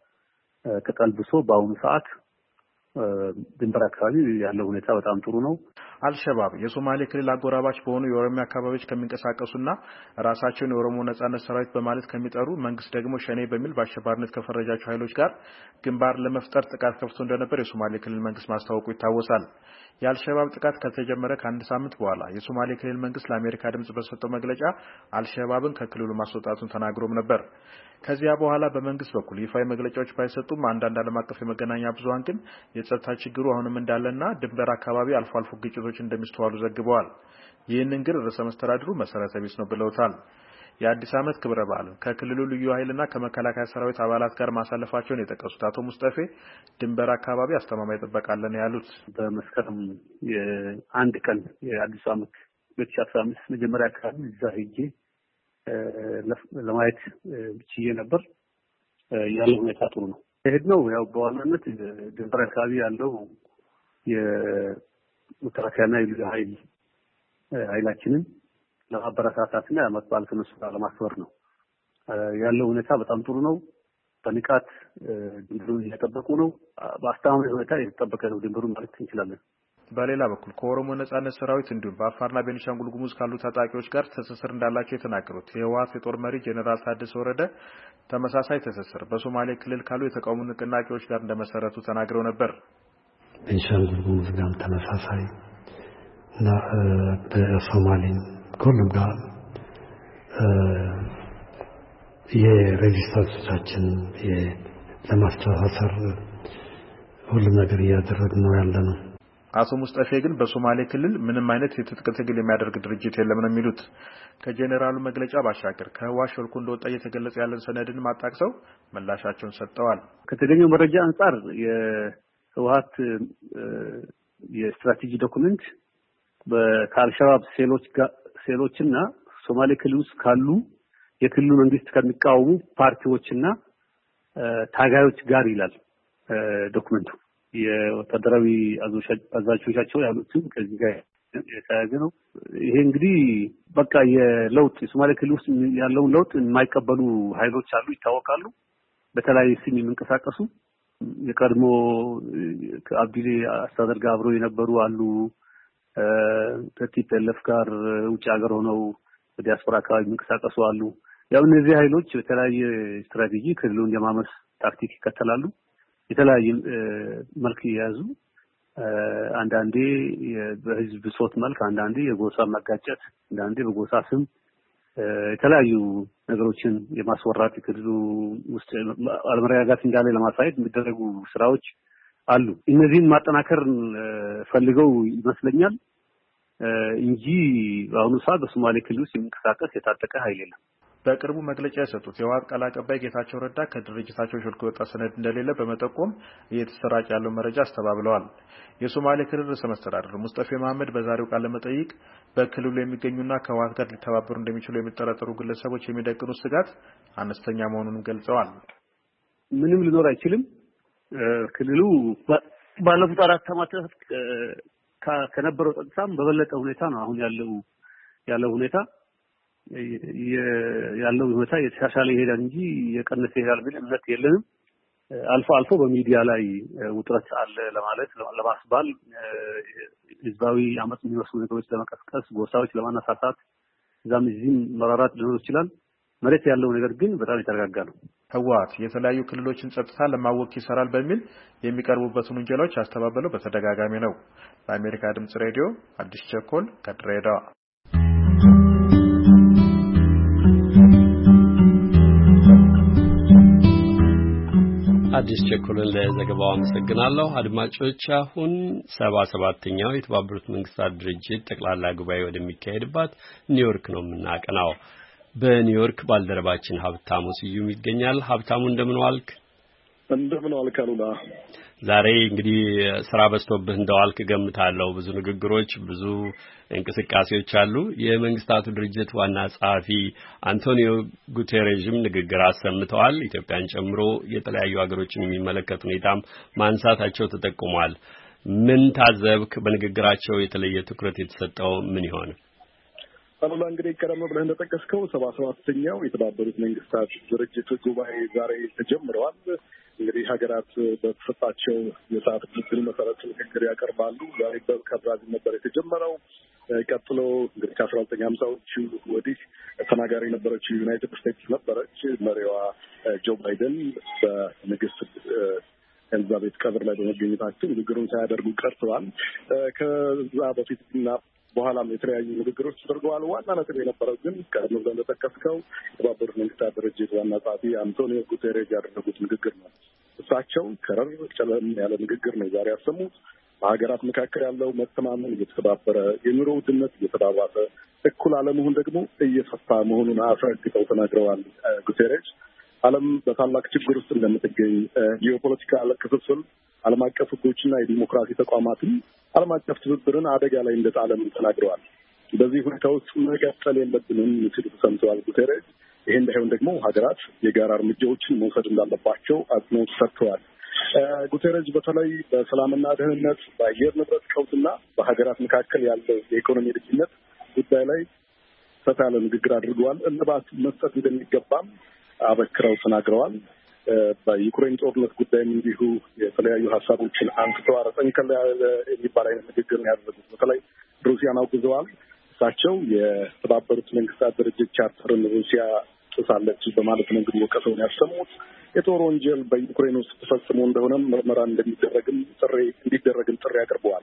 ተቀልብሶ በአሁኑ ሰዓት ድንበር አካባቢ ያለው ሁኔታ በጣም ጥሩ ነው። አልሸባብ የሶማሌ ክልል አጎራባች በሆኑ የኦሮሚያ አካባቢዎች ከሚንቀሳቀሱና ራሳቸውን የኦሮሞ ነጻነት ሰራዊት በማለት ከሚጠሩ መንግስት ደግሞ ሸኔ በሚል በአሸባሪነት ከፈረጃቸው ኃይሎች ጋር ግንባር ለመፍጠር ጥቃት ከፍቶ እንደነበር የሶማሌ ክልል መንግስት ማስታወቁ ይታወሳል። የአልሸባብ ጥቃት ከተጀመረ ከአንድ ሳምንት በኋላ የሶማሌ ክልል መንግስት ለአሜሪካ ድምጽ በሰጠው መግለጫ አልሸባብን ከክልሉ ማስወጣቱን ተናግሮም ነበር። ከዚያ በኋላ በመንግስት በኩል ይፋዊ መግለጫዎች ባይሰጡም አንዳንድ ዓለም አቀፍ የመገናኛ ብዙሃን ግን የጸጥታ ችግሩ አሁንም እንዳለና ድንበር አካባቢ አልፎ አልፎ ግጭቶች እንደሚስተዋሉ ዘግበዋል። ይህንን ግን ርዕሰ መስተዳድሩ መሰረተ ቢስ ነው ብለውታል። የአዲስ ዓመት ክብረ በዓል ከክልሉ ልዩ ኃይልና ከመከላከያ ሰራዊት አባላት ጋር ማሳለፋቸውን የጠቀሱት አቶ ሙስጠፌ ድንበር አካባቢ አስተማማኝ ጥበቃ አለን ያሉት በመስከረም የአንድ ቀን የአዲስ ዓመት ሁለት ሺህ አስራ አምስት መጀመሪያ አካባቢ እዛ ሄጄ ለማየት ብቻዬ ነበር። ያለው ሁኔታ ጥሩ ነው። ሄድነው ያው በዋናነት ድንበር አካባቢ ያለው የመከላከያና የልዩ ኃይል ኃይላችንን ለማበረታታትና የዓመት በዓል ከነሱ ጋር ለማክበር ነው። ያለው ሁኔታ በጣም ጥሩ ነው። በንቃት ድንበሩን እየጠበቁ ነው። በአስተማማኝ ሁኔታ እየተጠበቀ ነው ድንበሩን ማለት እንችላለን። በሌላ በኩል ከኦሮሞ ነጻነት ሰራዊት እንዲሁም በአፋርና ቤኒሻንጉል ጉሙዝ ካሉ ታጣቂዎች ጋር ትስስር እንዳላቸው የተናገሩት የህወሓት የጦር መሪ ጄኔራል ታደሰ ወረደ ተመሳሳይ ትስስር በሶማሌ ክልል ካሉ የተቃውሞ ንቅናቄዎች ጋር እንደመሰረቱ ተናግረው ነበር። ቤኒሻንጉል ጉሙዝ ጋር ተመሳሳይ እና በሶማሌ ከሁሉም ጋር የሬጂስተሮቻችን ለማስተሳሰር ሁሉም ነገር እያደረግን ነው ያለነው። አቶ ሙስጠፌ ግን በሶማሌ ክልል ምንም አይነት የትጥቅ ትግል የሚያደርግ ድርጅት የለም ነው የሚሉት። ከጄኔራሉ መግለጫ ባሻገር ከህወሓት ሾልኮ እንደወጣ እየተገለጸ ያለን ሰነድን ማጣቅሰው ምላሻቸውን ሰጥተዋል። ከተገኘው መረጃ አንፃር የህወሓት የስትራቴጂ ዶክመንት በካልሻባብ ሴሎች ሴሎችና ሶማሌ ክልል ውስጥ ካሉ የክልሉ መንግስት ከሚቃወሙ ፓርቲዎችና ታጋዮች ጋር ይላል ዶክመንቱ። የወታደራዊ አዛዦቻቸው ያሉትን ከዚህ ጋር የተያያዘ ነው። ይሄ እንግዲህ በቃ የለውጥ የሶማሌ ክልል ውስጥ ያለውን ለውጥ የማይቀበሉ ኃይሎች አሉ ይታወቃሉ። በተለያየ ስም የሚንቀሳቀሱ የቀድሞ ከአብዲሌ አስተዳደር ጋር አብረው የነበሩ አሉ። ከቲፒኤልኤፍ ጋር ውጭ ሀገር ሆነው በዲያስፖራ አካባቢ የሚንቀሳቀሱ አሉ። ያው እነዚህ ኃይሎች በተለያየ ስትራቴጂ ክልሉን የማመስ ታክቲክ ይከተላሉ። የተለያየ መልክ የያዙ አንዳንዴ በህዝብ ብሶት መልክ፣ አንዳንዴ የጎሳ ማጋጨት፣ አንዳንዴ በጎሳ ስም የተለያዩ ነገሮችን የማስወራት ክልሉ ውስጥ አለመረጋጋት እንዳለ ለማሳየት የሚደረጉ ስራዎች አሉ። እነዚህን ማጠናከር ፈልገው ይመስለኛል እንጂ በአሁኑ ሰዓት በሶማሌ ክልል ውስጥ የሚንቀሳቀስ የታጠቀ ኃይል የለም። በቅርቡ መግለጫ የሰጡት የህወሓት ቃል አቀባይ ጌታቸው ረዳ ከድርጅታቸው ሾልኮ የወጣ ሰነድ እንደሌለ በመጠቆም እየተሰራጨ ያለው መረጃ አስተባብለዋል። የሶማሌ ክልል ርዕሰ መስተዳድር ሙስጠፌ መሐመድ በዛሬው ቃለ መጠይቅ በክልሉ የሚገኙና ከህወሓት ጋር ሊተባበሩ እንደሚችሉ የሚጠረጠሩ ግለሰቦች የሚደቅኑት ስጋት አነስተኛ መሆኑን ገልጸዋል። ምንም ሊኖር አይችልም። ክልሉ ባለፉት አራት ዓመታት ከነበረው ጸጥታም በበለጠ ሁኔታ ነው አሁን ያለው ያለው ሁኔታ ያለው ሁኔታ የተሻሻለ ይሄዳል እንጂ የቀነሰ ይሄዳል ብል እምነት የለንም። አልፎ አልፎ በሚዲያ ላይ ውጥረት አለ ለማለት ለማስባል ህዝባዊ አመጽ የሚመስሉ ነገሮች ለመቀስቀስ ጎሳዎች ለማነሳሳት እዛም እዚህም መራራት ሊኖር ይችላል። መሬት ያለው ነገር ግን በጣም የተረጋጋ ነው። ህወሓት የተለያዩ ክልሎችን ጸጥታ ለማወክ ይሰራል በሚል የሚቀርቡበትን ወንጀሎች አስተባበለው በተደጋጋሚ ነው። ለአሜሪካ ድምጽ ሬዲዮ አዲስ ቸኮል ከድሬዳዋ። አዲስ ቸኮልን ለዘገባው አመሰግናለሁ። አድማጮች አሁን ሰባ ሰባተኛው የተባበሩት መንግስታት ድርጅት ጠቅላላ ጉባኤ ወደሚካሄድባት ኒውዮርክ ነው የምናቀናው። በኒውዮርክ ባልደረባችን ሀብታሙ ስዩም ይገኛል። ሀብታሙ እንደምን ዋልክ? እንደምን ዋልክ አሉላ? ዛሬ እንግዲህ ስራ በዝቶብህ እንደዋልክ ገምታለሁ። ብዙ ንግግሮች፣ ብዙ እንቅስቃሴዎች አሉ። የመንግስታቱ ድርጅት ዋና ጸሐፊ አንቶኒዮ ጉቴሬዥም ንግግር አሰምተዋል። ኢትዮጵያን ጨምሮ የተለያዩ ሀገሮችን የሚመለከት ሁኔታም ማንሳታቸው ተጠቁሟል። ምን ታዘብክ? በንግግራቸው የተለየ ትኩረት የተሰጠው ምን ይሆን? አሉላ እንግዲህ ቀደም ብለህ እንደጠቀስከው ሰባ ሰባተኛው የተባበሩት መንግስታት ድርጅት ጉባኤ ዛሬ ተጀምረዋል። እንግዲህ ሀገራት በተሰጣቸው የሰዓት ዕድል መሰረት ንግግር ያቀርባሉ። ዛሬ ከብራዚል ነበር የተጀመረው። ቀጥሎ እንግዲህ ከአስራ ዘጠኝ ሀምሳዎቹ ወዲህ ተናጋሪ የነበረችው ዩናይትድ ስቴትስ ነበረች። መሪዋ ጆ ባይደን በንግስት ኤልዛቤት ቀብር ላይ በመገኘታቸው ንግግሩን ሳያደርጉ ቀርተዋል። ከዛ በፊትና በኋላም የተለያዩ ንግግሮች ተደርገዋል። ዋና ነጥብ የነበረው ግን ቀደም ብለን እንደጠቀስከው የተባበሩት መንግስታት ድርጅት ዋና ጸሐፊ አንቶኒዮ ጉቴሬዝ ያደረጉት ንግግር ነው። እሳቸው ከረር ጨለም ያለ ንግግር ነው ዛሬ ያሰሙት። በሀገራት መካከል ያለው መተማመን እየተባበረ፣ የኑሮ ውድነት እየተባባሰ፣ እኩል አለመሆን ደግሞ እየሰፋ መሆኑን አስረግጠው ተናግረዋል። ጉቴሬዝ ዓለም በታላቅ ችግር ውስጥ እንደምትገኝ፣ ጂኦፖለቲካ ክፍፍል፣ ዓለም አቀፍ ሕጎችና የዲሞክራሲ ተቋማትን ዓለም አቀፍ ትብብርን አደጋ ላይ እንደጣለም ተናግረዋል። በዚህ ሁኔታ ውስጥ መቀጠል የለብንም ሲሉ ተሰምተዋል ጉቴሬዝ። ይሄ እንዳይሆን ደግሞ ሀገራት የጋራ እርምጃዎችን መውሰድ እንዳለባቸው አጽንኦት ሰጥተዋል። ጉቴሬዝ በተለይ በሰላምና ደህንነት፣ በአየር ንብረት ቀውስና በሀገራት መካከል ያለው የኢኮኖሚ ልዩነት ጉዳይ ላይ ሰፋ ያለ ንግግር አድርገዋል። እልባት መስጠት እንደሚገባም አበክረው ተናግረዋል። በዩክሬን ጦርነት ጉዳይም እንዲሁ የተለያዩ ሀሳቦችን አንስተዋል። ጠንከር ያለ የሚባል አይነት ንግግር ነው ያደረጉት። በተለይ ሩሲያን አውግዘዋል። እሳቸው የተባበሩት መንግስታት ድርጅት ቻርተርን ሩሲያ ጥሳለች በማለት ነው እንግዲህ ወቀሰውን ያሰሙት። የጦር ወንጀል በዩክሬን ውስጥ ተፈጽሞ እንደሆነም ምርመራ እንደሚደረግም ጥሪ እንዲደረግም ጥሪ አቅርበዋል።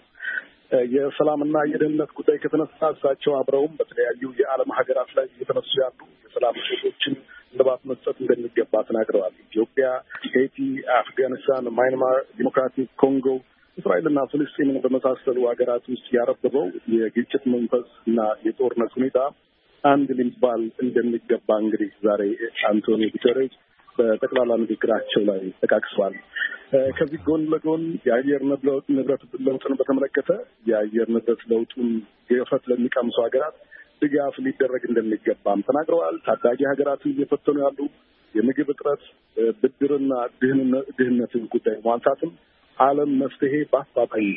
የሰላምና የደህንነት ጉዳይ ከተነሳ እሳቸው አብረውም በተለያዩ የዓለም ሀገራት ላይ እየተነሱ ያሉ የሰላም እጦቶችን እልባት መስጠት እንደሚገባ ተናግረዋል። ኢትዮጵያ፣ ሄይቲ፣ አፍጋኒስታን፣ ማይንማር፣ ዲሞክራቲክ ኮንጎ፣ እስራኤልና ፍልስጤምን በመሳሰሉ ሀገራት ውስጥ ያረበበው የግጭት መንፈስ እና የጦርነት ሁኔታ አንድ ሊባል እንደሚገባ እንግዲህ ዛሬ አንቶኒዮ ጉቴሬዝ በጠቅላላ ንግግራቸው ላይ ተቃቅሰዋል። ከዚህ ጎን ለጎን የአየር ንብረት ለውጥን በተመለከተ የአየር ንብረት ለውጡን ገፈት ለሚቀምሱ ሀገራት ድጋፍ ሊደረግ እንደሚገባም ተናግረዋል። ታዳጊ ሀገራትን እየፈተኑ ያሉ የምግብ እጥረት፣ ብድርና ድህነትን ጉዳይ ማንሳትም ዓለም መፍትሄ በአፋጣኝ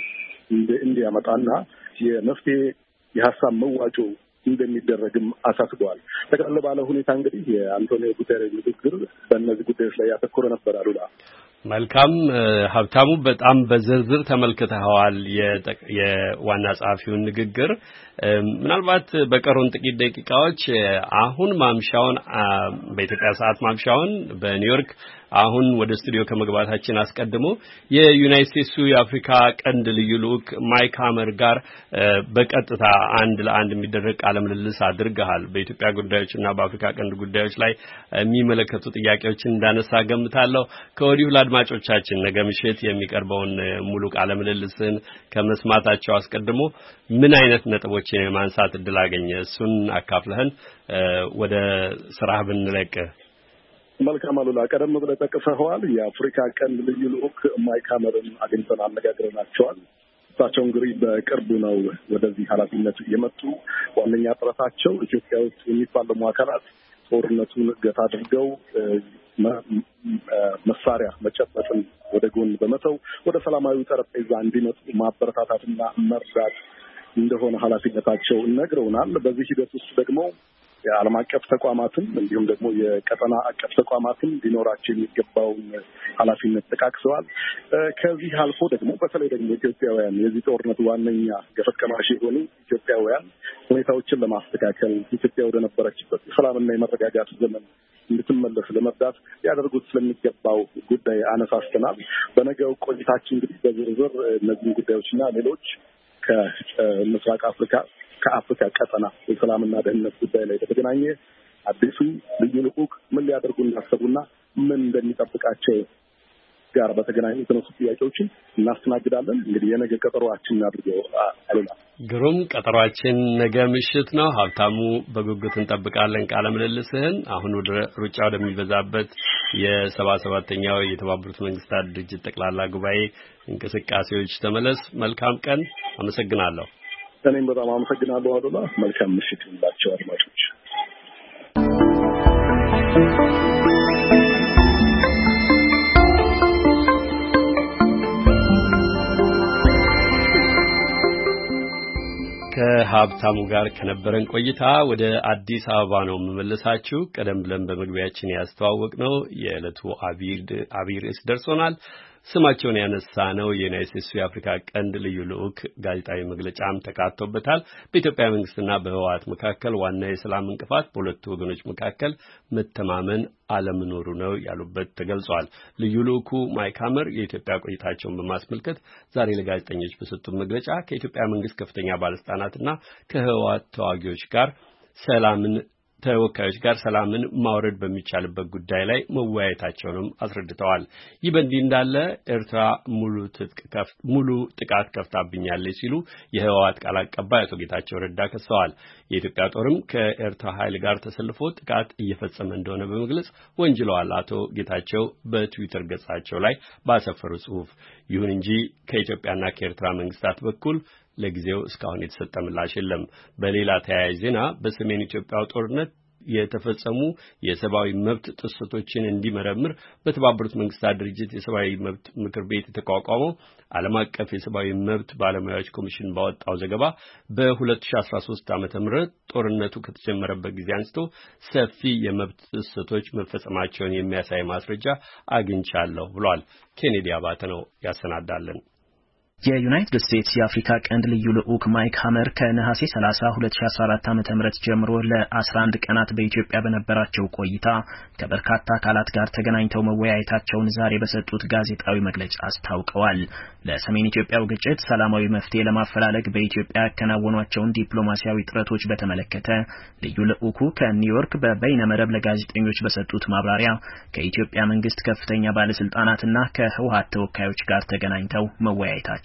እንዲያመጣና የመፍትሄ የሀሳብ መዋጮ እንደሚደረግም አሳስበዋል። ጠቅላላ ባለ ሁኔታ እንግዲህ የአንቶኒዮ ጉቴሬዝ ንግግር በእነዚህ ጉዳዮች ላይ ያተኮረ ነበር። አሉላ መልካም ሀብታሙ፣ በጣም በዝርዝር ተመልክተዋል የዋና ጸሐፊውን ንግግር። ምናልባት በቀሩን ጥቂት ደቂቃዎች አሁን ማምሻውን በኢትዮጵያ ሰዓት ማምሻውን በኒውዮርክ አሁን ወደ ስቱዲዮ ከመግባታችን አስቀድሞ የዩናይትድ ስቴትሱ የአፍሪካ ቀንድ ልዩ ልዑክ ማይክ ሃመር ጋር በቀጥታ አንድ ለአንድ የሚደረግ ቃለ ምልልስ አድርገሃል። በኢትዮጵያ ጉዳዮችና በአፍሪካ ቀንድ ጉዳዮች ላይ የሚመለከቱ ጥያቄዎችን እንዳነሳ ገምታለሁ። ከወዲሁ ለአድማጮቻችን ነገ ምሽት የሚቀርበውን ሙሉ ቃለ ምልልስን ከመስማታቸው አስቀድሞ ምን አይነት ነጥቦችን የማንሳት እድል አገኘ? እሱን አካፍለህን ወደ ስራህ ብንለቅ። መልካም አሉላ፣ ቀደም ብለህ ጠቅሰኸዋል። የአፍሪካ ቀንድ ልዩ ልዑክ ማይክ ሃመርን አግኝተን አነጋግረናቸዋል። እሳቸው እንግዲህ በቅርቡ ነው ወደዚህ ኃላፊነት የመጡ። ዋነኛ ጥረታቸው ኢትዮጵያ ውስጥ የሚፋለሙ አካላት ጦርነቱን ገታ አድርገው መሳሪያ መጨበጥን ወደ ጎን በመተው ወደ ሰላማዊ ጠረጴዛ እንዲመጡ ማበረታታትና መርዳት እንደሆነ ኃላፊነታቸው ነግረውናል። በዚህ ሂደት ውስጥ ደግሞ የዓለም አቀፍ ተቋማትን እንዲሁም ደግሞ የቀጠና አቀፍ ተቋማትን ሊኖራቸው የሚገባውን ኃላፊነት ጠቃቅሰዋል። ከዚህ አልፎ ደግሞ በተለይ ደግሞ ኢትዮጵያውያን የዚህ ጦርነት ዋነኛ ገፈት ቀማሽ የሆኑ ኢትዮጵያውያን ሁኔታዎችን ለማስተካከል ኢትዮጵያ ወደ ነበረችበት የሰላምና የመረጋጋት ዘመን እንድትመለስ ለመርዳት ያደርጉት ስለሚገባው ጉዳይ አነሳስተናል። በነገው ቆይታችን እንግዲህ በዝርዝር እነዚህን ጉዳዮችና ሌሎች ከምስራቅ አፍሪካ ከአፍሪካ ቀጠና የሰላምና ደህንነት ጉዳይ ላይ በተገናኘ አዲሱ ልዩ ልዑክ ምን ሊያደርጉ እንዳሰቡና ምን እንደሚጠብቃቸው ጋር በተገናኘ የተነሱ ጥያቄዎችን እናስተናግዳለን። እንግዲህ የነገ ቀጠሯችን እናድርገው። አሉላ ግሩም፣ ቀጠሯችን ነገ ምሽት ነው። ሀብታሙ በጉጉት እንጠብቃለን ቃለ ምልልስህን። አሁን ወደ ሩጫ ወደሚበዛበት የሰባ ሰባተኛው የተባበሩት መንግስታት ድርጅት ጠቅላላ ጉባኤ እንቅስቃሴዎች ተመለስ። መልካም ቀን። አመሰግናለሁ። እኔም በጣም አመሰግናለሁ አሉላ። መልካም ምሽት ይሁንላችሁ አድማጮች። ከ ከሀብታሙ ጋር ከነበረን ቆይታ ወደ አዲስ አበባ ነው የምመለሳችሁ። ቀደም ብለን በመግቢያችን ያስተዋወቅነው የዕለቱ አብይ ርዕስ ደርሶናል። ስማቸውን ያነሳ ነው የዩናይትድ ስቴትስ የአፍሪካ ቀንድ ልዩ ልዑክ ጋዜጣዊ መግለጫም ተካቶበታል። በኢትዮጵያ መንግስትና በህወሓት መካከል ዋና የሰላም እንቅፋት በሁለቱ ወገኖች መካከል መተማመን አለመኖሩ ነው ያሉበት ተገልጿል። ልዩ ልዑኩ ማይክ ሀመር የኢትዮጵያ ቆይታቸውን በማስመልከት ዛሬ ለጋዜጠኞች በሰጡት መግለጫ ከኢትዮጵያ መንግስት ከፍተኛ ባለስልጣናትና ከህወሓት ተዋጊዎች ጋር ሰላምን ተወካዮች ጋር ሰላምን ማውረድ በሚቻልበት ጉዳይ ላይ መወያየታቸውንም አስረድተዋል። ይህ በእንዲህ እንዳለ ኤርትራ ሙሉ ትጥቅ ሙሉ ጥቃት ከፍታብኛለች ሲሉ የህወሓት ቃል አቀባይ አቶ ጌታቸው ረዳ ከሰዋል። የኢትዮጵያ ጦርም ከኤርትራ ኃይል ጋር ተሰልፎ ጥቃት እየፈጸመ እንደሆነ በመግለጽ ወንጅለዋል። አቶ ጌታቸው በትዊተር ገጻቸው ላይ ባሰፈሩ ጽሑፍ ይሁን እንጂ ከኢትዮጵያና ከኤርትራ መንግስታት በኩል ለጊዜው እስካሁን የተሰጠ ምላሽ የለም። በሌላ ተያያዥ ዜና በሰሜን ኢትዮጵያው ጦርነት የተፈጸሙ የሰብአዊ መብት ጥሰቶችን እንዲመረምር በተባበሩት መንግስታት ድርጅት የሰብአዊ መብት ምክር ቤት የተቋቋመው ዓለም አቀፍ የሰብአዊ መብት ባለሙያዎች ኮሚሽን ባወጣው ዘገባ በሁለት ሺህ አስራ ሶስት ዓመተ ምህረት ጦርነቱ ከተጀመረበት ጊዜ አንስቶ ሰፊ የመብት ጥሰቶች መፈጸማቸውን የሚያሳይ ማስረጃ አግኝቻለሁ ብሏል። ኬኔዲ አባተ ነው ያሰናዳለን። የዩናይትድ ስቴትስ የአፍሪካ ቀንድ ልዩ ልዑክ ማይክ ሀመር ከነሐሴ ሰላሳ ሁለት ሺህ አስራ አራት ዓመተ ምህረት ጀምሮ ለአስራ አንድ ቀናት በኢትዮጵያ በነበራቸው ቆይታ ከበርካታ አካላት ጋር ተገናኝተው መወያየታቸውን ዛሬ በሰጡት ጋዜጣዊ መግለጫ አስታውቀዋል። ለሰሜን ኢትዮጵያው ግጭት ሰላማዊ መፍትሄ ለማፈላለግ በኢትዮጵያ ያከናወኗቸውን ዲፕሎማሲያዊ ጥረቶች በተመለከተ ልዩ ልዑኩ ከኒውዮርክ በበይነመረብ ለጋዜጠኞች በሰጡት ማብራሪያ ከኢትዮጵያ መንግስት ከፍተኛ ባለስልጣናትና ከህወሓት ተወካዮች ጋር ተገናኝተው መወያየታቸው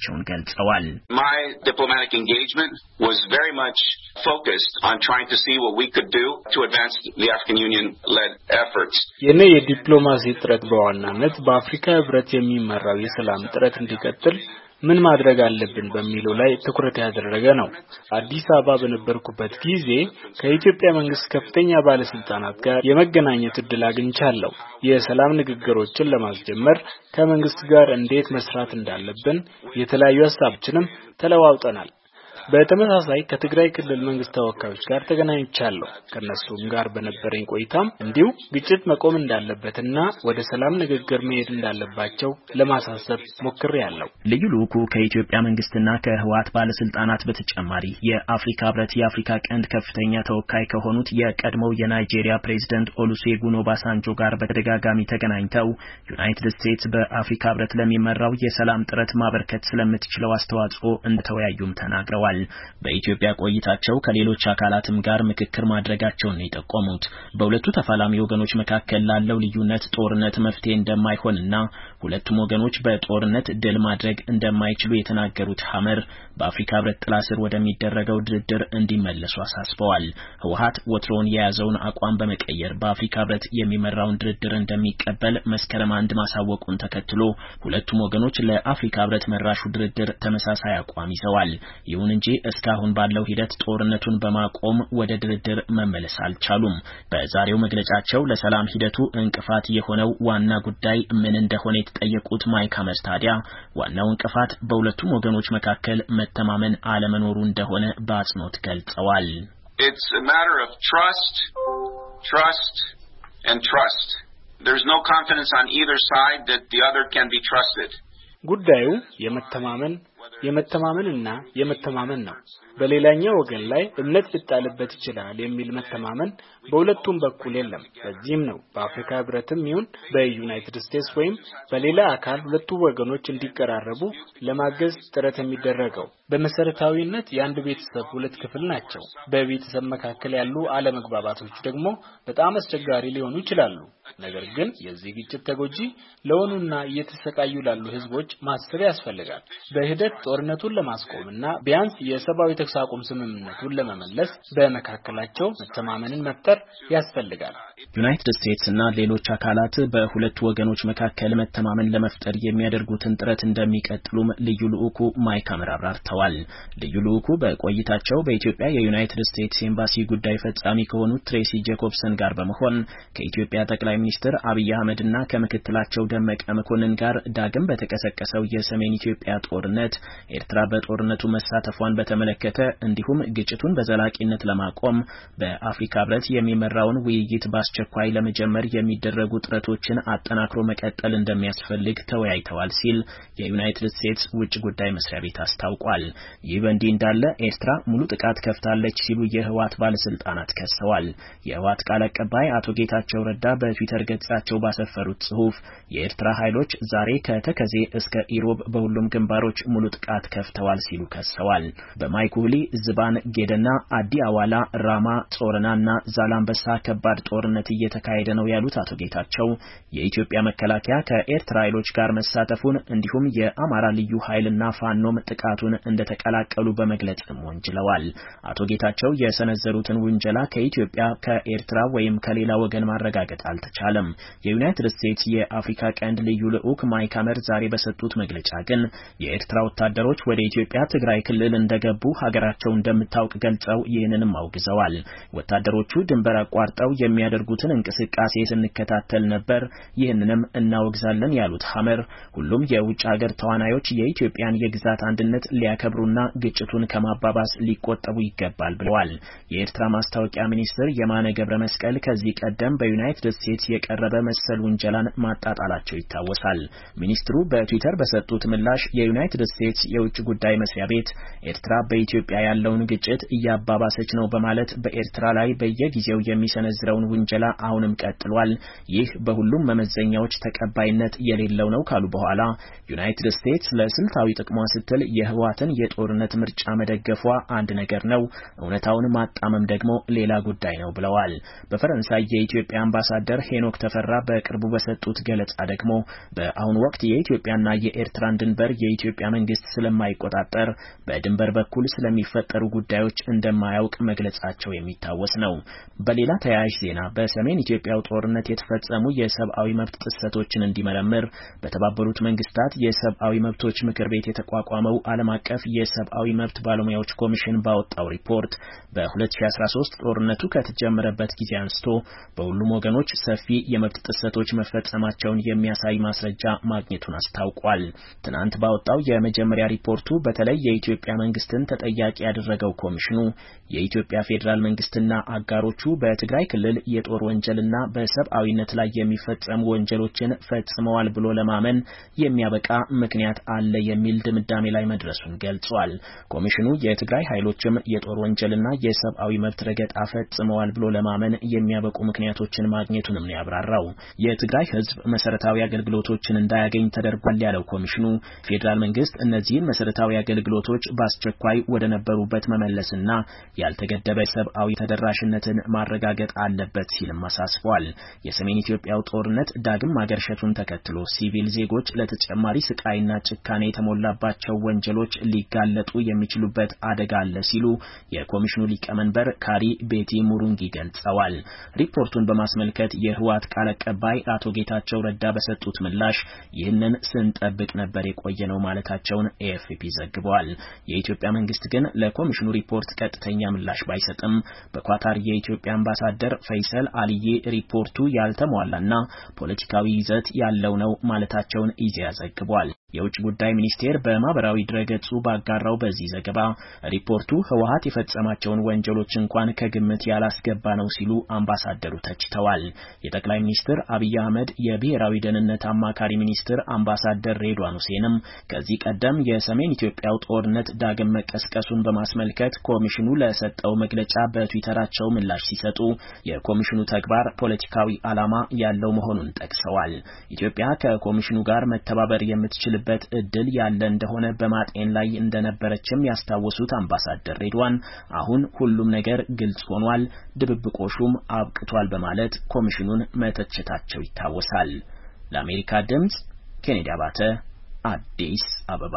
My diplomatic engagement was very much focused on trying to see what we could do to advance the African Union-led efforts. የኔ የዲፕሎማሲ ጥረት በዋናነት በአፍሪካ ህብረት የሚመራው የሰላም ጥረት እንዲቀጥል ምን ማድረግ አለብን በሚለው ላይ ትኩረት ያደረገ ነው። አዲስ አበባ በነበርኩበት ጊዜ ከኢትዮጵያ መንግስት ከፍተኛ ባለስልጣናት ጋር የመገናኘት እድል አግኝቻለሁ። የሰላም ንግግሮችን ለማስጀመር ከመንግስት ጋር እንዴት መስራት እንዳለብን የተለያዩ ሐሳቦችንም ተለዋውጠናል። በተመሳሳይ ከትግራይ ክልል መንግስት ተወካዮች ጋር ተገናኝቻለሁ። ከነሱም ጋር በነበረኝ ቆይታም እንዲሁ ግጭት መቆም እንዳለበትና ወደ ሰላም ንግግር መሄድ እንዳለባቸው ለማሳሰብ ሞክሬያለሁ። ልዩ ልዑኩ ከኢትዮጵያ መንግስትና ከህወሓት ባለስልጣናት በተጨማሪ የአፍሪካ ህብረት የአፍሪካ ቀንድ ከፍተኛ ተወካይ ከሆኑት የቀድሞው የናይጄሪያ ፕሬዝዳንት ኦሉሴጉን ኦባሳንጆ ጋር በተደጋጋሚ ተገናኝተው ዩናይትድ ስቴትስ በአፍሪካ ህብረት ለሚመራው የሰላም ጥረት ማበርከት ስለምትችለው አስተዋጽኦ እንደተወያዩም ተናግረዋል። በኢትዮጵያ ቆይታቸው ከሌሎች አካላትም ጋር ምክክር ማድረጋቸውን ነው የጠቆሙት። በሁለቱ ተፋላሚ ወገኖች መካከል ላለው ልዩነት ጦርነት መፍትሄ እንደማይሆንና ሁለቱም ወገኖች በጦርነት ድል ማድረግ እንደማይችሉ የተናገሩት ሀመር በአፍሪካ ህብረት ጥላ ስር ወደሚደረገው ድርድር እንዲመለሱ አሳስበዋል። ህወሓት ወትሮውን የያዘውን አቋም በመቀየር በአፍሪካ ህብረት የሚመራውን ድርድር እንደሚቀበል መስከረም አንድ ማሳወቁን ተከትሎ ሁለቱም ወገኖች ለአፍሪካ ህብረት መራሹ ድርድር ተመሳሳይ አቋም ይዘዋል። ይሁን እንጂ እስካሁን ባለው ሂደት ጦርነቱን በማቆም ወደ ድርድር መመለስ አልቻሉም። በዛሬው መግለጫቸው ለሰላም ሂደቱ እንቅፋት የሆነው ዋና ጉዳይ ምን እንደሆነ የተጠየቁት ማይክ ሀመር ታዲያ ዋናው እንቅፋት በሁለቱም ወገኖች መካከል መተማመን አለመኖሩ እንደሆነ በአጽንኦት ገልጸዋል። It's a matter of trust, trust and trust. There's no confidence on either side that the other can be trusted. ጉዳዩ የመተማመን የመተማመንና የመተማመን ነው። በሌላኛው ወገን ላይ እምነት ሊጣልበት ይችላል የሚል መተማመን በሁለቱም በኩል የለም። በዚህም ነው በአፍሪካ ህብረትም ይሁን በዩናይትድ ስቴትስ ወይም በሌላ አካል ሁለቱ ወገኖች እንዲቀራረቡ ለማገዝ ጥረት የሚደረገው። በመሰረታዊነት የአንድ ቤተሰብ ሁለት ክፍል ናቸው። በቤተሰብ መካከል ያሉ አለመግባባቶች ደግሞ በጣም አስቸጋሪ ሊሆኑ ይችላሉ። ነገር ግን የዚህ ግጭት ተጎጂ ለሆኑና እየተሰቃዩ ላሉ ህዝቦች ማሰብ ያስፈልጋል። በሂደት ጦርነቱን ለማስቆምና ቢያንስ የሰብአዊ ተኩስ አቁም ስምምነቱን ለመመለስ በመካከላቸው መተማመንን መፍጠር ያስፈልጋል። ዩናይትድ ስቴትስ እና ሌሎች አካላት በሁለቱ ወገኖች መካከል መተማመን ለመፍጠር የሚያደርጉትን ጥረት እንደሚቀጥሉም ልዩ ልዑኩ ማይክ ሀመር አብራርተዋል። አመልክተዋል። ልዩ ልኡኩ በቆይታቸው በኢትዮጵያ የዩናይትድ ስቴትስ ኤምባሲ ጉዳይ ፈጻሚ ከሆኑት ትሬሲ ጄኮብሰን ጋር በመሆን ከኢትዮጵያ ጠቅላይ ሚኒስትር አብይ አህመድና ከምክትላቸው ደመቀ መኮንን ጋር ዳግም በተቀሰቀሰው የሰሜን ኢትዮጵያ ጦርነት ኤርትራ በጦርነቱ መሳተፏን በተመለከተ እንዲሁም ግጭቱን በዘላቂነት ለማቆም በአፍሪካ ህብረት የሚመራውን ውይይት በአስቸኳይ ለመጀመር የሚደረጉ ጥረቶችን አጠናክሮ መቀጠል እንደሚያስፈልግ ተወያይተዋል ሲል የዩናይትድ ስቴትስ ውጭ ጉዳይ መስሪያ ቤት አስታውቋል። ይህ በእንዲህ እንዳለ ኤርትራ ሙሉ ጥቃት ከፍታለች ሲሉ የህወሓት ባለስልጣናት ከሰዋል። የህወሓት ቃል አቀባይ አቶ ጌታቸው ረዳ በትዊተር ገጻቸው ባሰፈሩት ጽሑፍ የኤርትራ ኃይሎች ዛሬ ከተከዜ እስከ ኢሮብ በሁሉም ግንባሮች ሙሉ ጥቃት ከፍተዋል ሲሉ ከሰዋል። በማይኩሊ፣ ዝባን፣ ጌደና፣ አዲ አዋላ፣ ራማ፣ ጾረናና ዛላምበሳ ከባድ ጦርነት እየተካሄደ ነው ያሉት አቶ ጌታቸው የኢትዮጵያ መከላከያ ከኤርትራ ኃይሎች ጋር መሳተፉን እንዲሁም የአማራ ልዩ ኃይልና ፋኖም ጥቃቱን እንደተቀላቀሉ በመግለጽም ወንጅለዋል። አቶ ጌታቸው የሰነዘሩትን ውንጀላ ከኢትዮጵያ ከኤርትራ ወይም ከሌላ ወገን ማረጋገጥ አልተቻለም። የዩናይትድ ስቴትስ የአፍሪካ ቀንድ ልዩ ልኡክ ማይክ ሀመር ዛሬ በሰጡት መግለጫ ግን የኤርትራ ወታደሮች ወደ ኢትዮጵያ ትግራይ ክልል እንደገቡ ሀገራቸው እንደምታውቅ ገልጸው ይህንንም አውግዘዋል። ወታደሮቹ ድንበር አቋርጠው የሚያደርጉትን እንቅስቃሴ ስንከታተል ነበር፣ ይህንንም እናወግዛለን ያሉት ሀመር ሁሉም የውጭ ሀገር ተዋናዮች የኢትዮጵያን የግዛት አንድነት ሊያከብሩና ግጭቱን ከማባባስ ሊቆጠቡ ይገባል ብለዋል። የኤርትራ ማስታወቂያ ሚኒስትር የማነ ገብረ መስቀል ከዚህ ቀደም በዩናይትድ ስቴትስ የቀረበ መሰል ውንጀላን ማጣጣላቸው ይታወሳል። ሚኒስትሩ በትዊተር በሰጡት ምላሽ የዩናይትድ ስቴትስ የውጭ ጉዳይ መስሪያ ቤት ኤርትራ በኢትዮጵያ ያለውን ግጭት እያባባሰች ነው በማለት በኤርትራ ላይ በየጊዜው የሚሰነዝረውን ውንጀላ አሁንም ቀጥሏል። ይህ በሁሉም መመዘኛዎች ተቀባይነት የሌለው ነው ካሉ በኋላ ዩናይትድ ስቴትስ ለስልታዊ ጥቅሟ ስትል የህወሓትን የጦርነት ምርጫ መደገፏ አንድ ነገር ነው፣ እውነታውን ማጣመም ደግሞ ሌላ ጉዳይ ነው ብለዋል። በፈረንሳይ የኢትዮጵያ አምባሳደር ሄኖክ ተፈራ በቅርቡ በሰጡት ገለጻ ደግሞ በአሁኑ ወቅት የኢትዮጵያና የኤርትራን ድንበር የኢትዮጵያ መንግስት ስለማይቆጣጠር በድንበር በኩል ስለሚፈጠሩ ጉዳዮች እንደማያውቅ መግለጻቸው የሚታወስ ነው። በሌላ ተያያዥ ዜና በሰሜን ኢትዮጵያው ጦርነት የተፈጸሙ የሰብአዊ መብት ጥሰቶችን እንዲመረምር በተባበሩት መንግስታት የሰብአዊ መብቶች ምክር ቤት የተቋቋመው ዓለም አቀፍ የሰብአዊ መብት ባለሙያዎች ኮሚሽን ባወጣው ሪፖርት በሁለት ሺህ አስራ ሶስት ጦርነቱ ከተጀመረበት ጊዜ አንስቶ በሁሉም ወገኖች ሰፊ የመብት ጥሰቶች መፈጸማቸውን የሚያሳይ ማስረጃ ማግኘቱን አስታውቋል። ትናንት ባወጣው የመጀመሪያ ሪፖርቱ በተለይ የኢትዮጵያ መንግስትን ተጠያቂ ያደረገው ኮሚሽኑ የኢትዮጵያ ፌዴራል መንግስትና አጋሮቹ በትግራይ ክልል የጦር ወንጀልና በሰብአዊነት ላይ የሚፈጸሙ ወንጀሎችን ፈጽመዋል ብሎ ለማመን የሚያበቃ ምክንያት አለ የሚል ድምዳሜ ላይ መድረሱን ገልጿል። ኮሚሽኑ የትግራይ ኃይሎችም የጦር ወንጀልና የሰብአዊ መብት ረገጣ ፈጽመዋል ብሎ ለማመን የሚያበቁ ምክንያቶችን ማግኘቱንም ነው ያብራራው። የትግራይ ህዝብ መሰረታዊ አገልግሎቶችን እንዳያገኝ ተደርጓል ያለው ኮሚሽኑ ፌዴራል መንግስት እነዚህን መሰረታዊ አገልግሎቶች በአስቸኳይ ወደ ነበሩበት መመለስና ያልተገደበ ሰብአዊ ተደራሽነትን ማረጋገጥ አለበት ሲልም አሳስቧል። የሰሜን ኢትዮጵያው ጦርነት ዳግም ማገርሸቱን ተከትሎ ሲቪል ዜጎች ለተጨማሪ ስቃይና ጭካኔ የተሞላባቸው ወንጀሎች ሊጋለጡ የሚችሉበት አደጋ አለ ሲሉ የኮሚሽኑ ሊቀመንበር ካሪ ቤቲ ሙሩንጊ ገልጸዋል። ሪፖርቱን በማስመልከት የህወሓት ቃል አቀባይ አቶ ጌታቸው ረዳ በሰጡት ምላሽ ይህንን ስንጠብቅ ነበር የቆየ ነው ማለታቸውን ኤኤፍፒ ዘግቧል። የኢትዮጵያ መንግስት ግን ለኮሚሽኑ ሪፖርት ቀጥተኛ ምላሽ ባይሰጥም በኳታር የኢትዮጵያ አምባሳደር ፈይሰል አልዬ ሪፖርቱ ያልተሟላና ፖለቲካዊ ይዘት ያለው ነው ማለታቸውን ኢዜአ ዘግቧል። የውጭ ጉዳይ ሚኒስቴር በማህበራዊ ድረገጹ ባጋራው በዚህ ዘገባ ሪፖርቱ ህወሓት የፈጸማቸውን ወንጀሎች እንኳን ከግምት ያላስገባ ነው ሲሉ አምባሳደሩ ተችተዋል። የጠቅላይ ሚኒስትር አብይ አህመድ የብሔራዊ ደህንነት አማካሪ ሚኒስትር አምባሳደር ሬድዋን ሁሴንም ከዚህ ቀደም የሰሜን ኢትዮጵያው ጦርነት ዳግም መቀስቀሱን በማስመልከት ኮሚሽኑ ለሰጠው መግለጫ በትዊተራቸው ምላሽ ሲሰጡ የኮሚሽኑ ተግባር ፖለቲካዊ ዓላማ ያለው መሆኑን ጠቅሰዋል። ኢትዮጵያ ከኮሚሽኑ ጋር መተባበር የምትችል በት እድል ያለ እንደሆነ በማጤን ላይ እንደነበረችም ያስታወሱት አምባሳደር ሬድዋን አሁን ሁሉም ነገር ግልጽ ሆኗል፣ ድብብቆሹም አብቅቷል በማለት ኮሚሽኑን መተቸታቸው ይታወሳል። ለአሜሪካ ድምጽ ኬኔዲ አባተ አዲስ አበባ።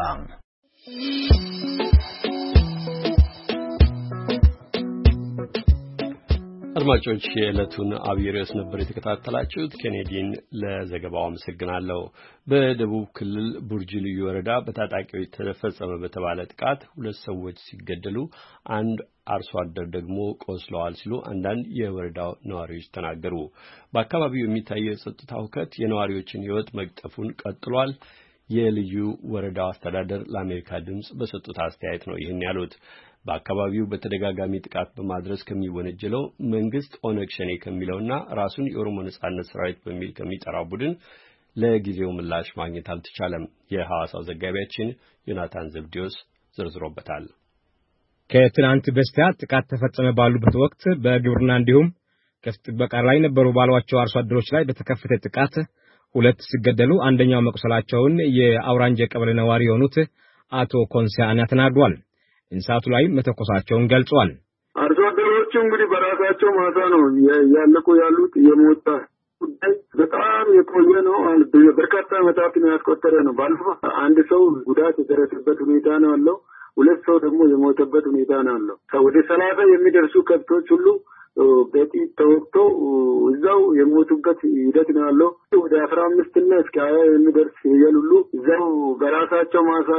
አድማጮች የዕለቱን አብይ ርዕስ ነበር የተከታተላችሁት። ኬኔዲን ለዘገባው አመሰግናለሁ። በደቡብ ክልል ቡርጂ ልዩ ወረዳ በታጣቂዎች ተፈጸመ በተባለ ጥቃት ሁለት ሰዎች ሲገደሉ አንድ አርሶ አደር ደግሞ ቆስለዋል ሲሉ አንዳንድ የወረዳው ነዋሪዎች ተናገሩ። በአካባቢው የሚታየው የጸጥታ ሁከት የነዋሪዎችን ሕይወት መቅጠፉን ቀጥሏል። የልዩ ወረዳው አስተዳደር ለአሜሪካ ድምጽ በሰጡት አስተያየት ነው ይህን ያሉት። በአካባቢው በተደጋጋሚ ጥቃት በማድረስ ከሚወነጀለው መንግስት ኦነግ ሸኔ ከሚለውና ራሱን የኦሮሞ ነጻነት ሰራዊት በሚል ከሚጠራው ቡድን ለጊዜው ምላሽ ማግኘት አልተቻለም። የሐዋሳው ዘጋቢያችን ዮናታን ዘብዲዮስ ዝርዝሮበታል። ከትናንት በስቲያ ጥቃት ተፈጸመ ባሉበት ወቅት በግብርና እንዲሁም ከፍት ጥበቃ ላይ ነበሩ ባሏቸው አርሶ አደሮች ላይ በተከፈተ ጥቃት ሁለት ሲገደሉ አንደኛው መቁሰላቸውን የአውራንጀ ቀበሌ ነዋሪ የሆኑት አቶ ኮንሲያና ተናግሯል። እንሳቱ ላይ መተኮሳቸውን ገልጿል። አርሶ አደሮቹ እንግዲህ በራሳቸው ማሳ ነው ያለቁ ያሉት። የሞታ ጉዳይ በጣም የቆየ ነው። በርካታ ዓመታትን ያስቆጠረ ነው። ባለፈው አንድ ሰው ጉዳት የደረሰበት ሁኔታ ነው ያለው። ሁለት ሰው ደግሞ የሞተበት ሁኔታ ነው ያለው። ወደ ሰላሳ የሚደርሱ ከብቶች ሁሉ በጥይት ተወግተው እዛው የሞቱበት ሂደት ነው ያለው። ወደ አስራ አምስት እና እስከ ሀያ የሚደርስ ፍየል ሁሉ እዛው በራሳቸው ማሳ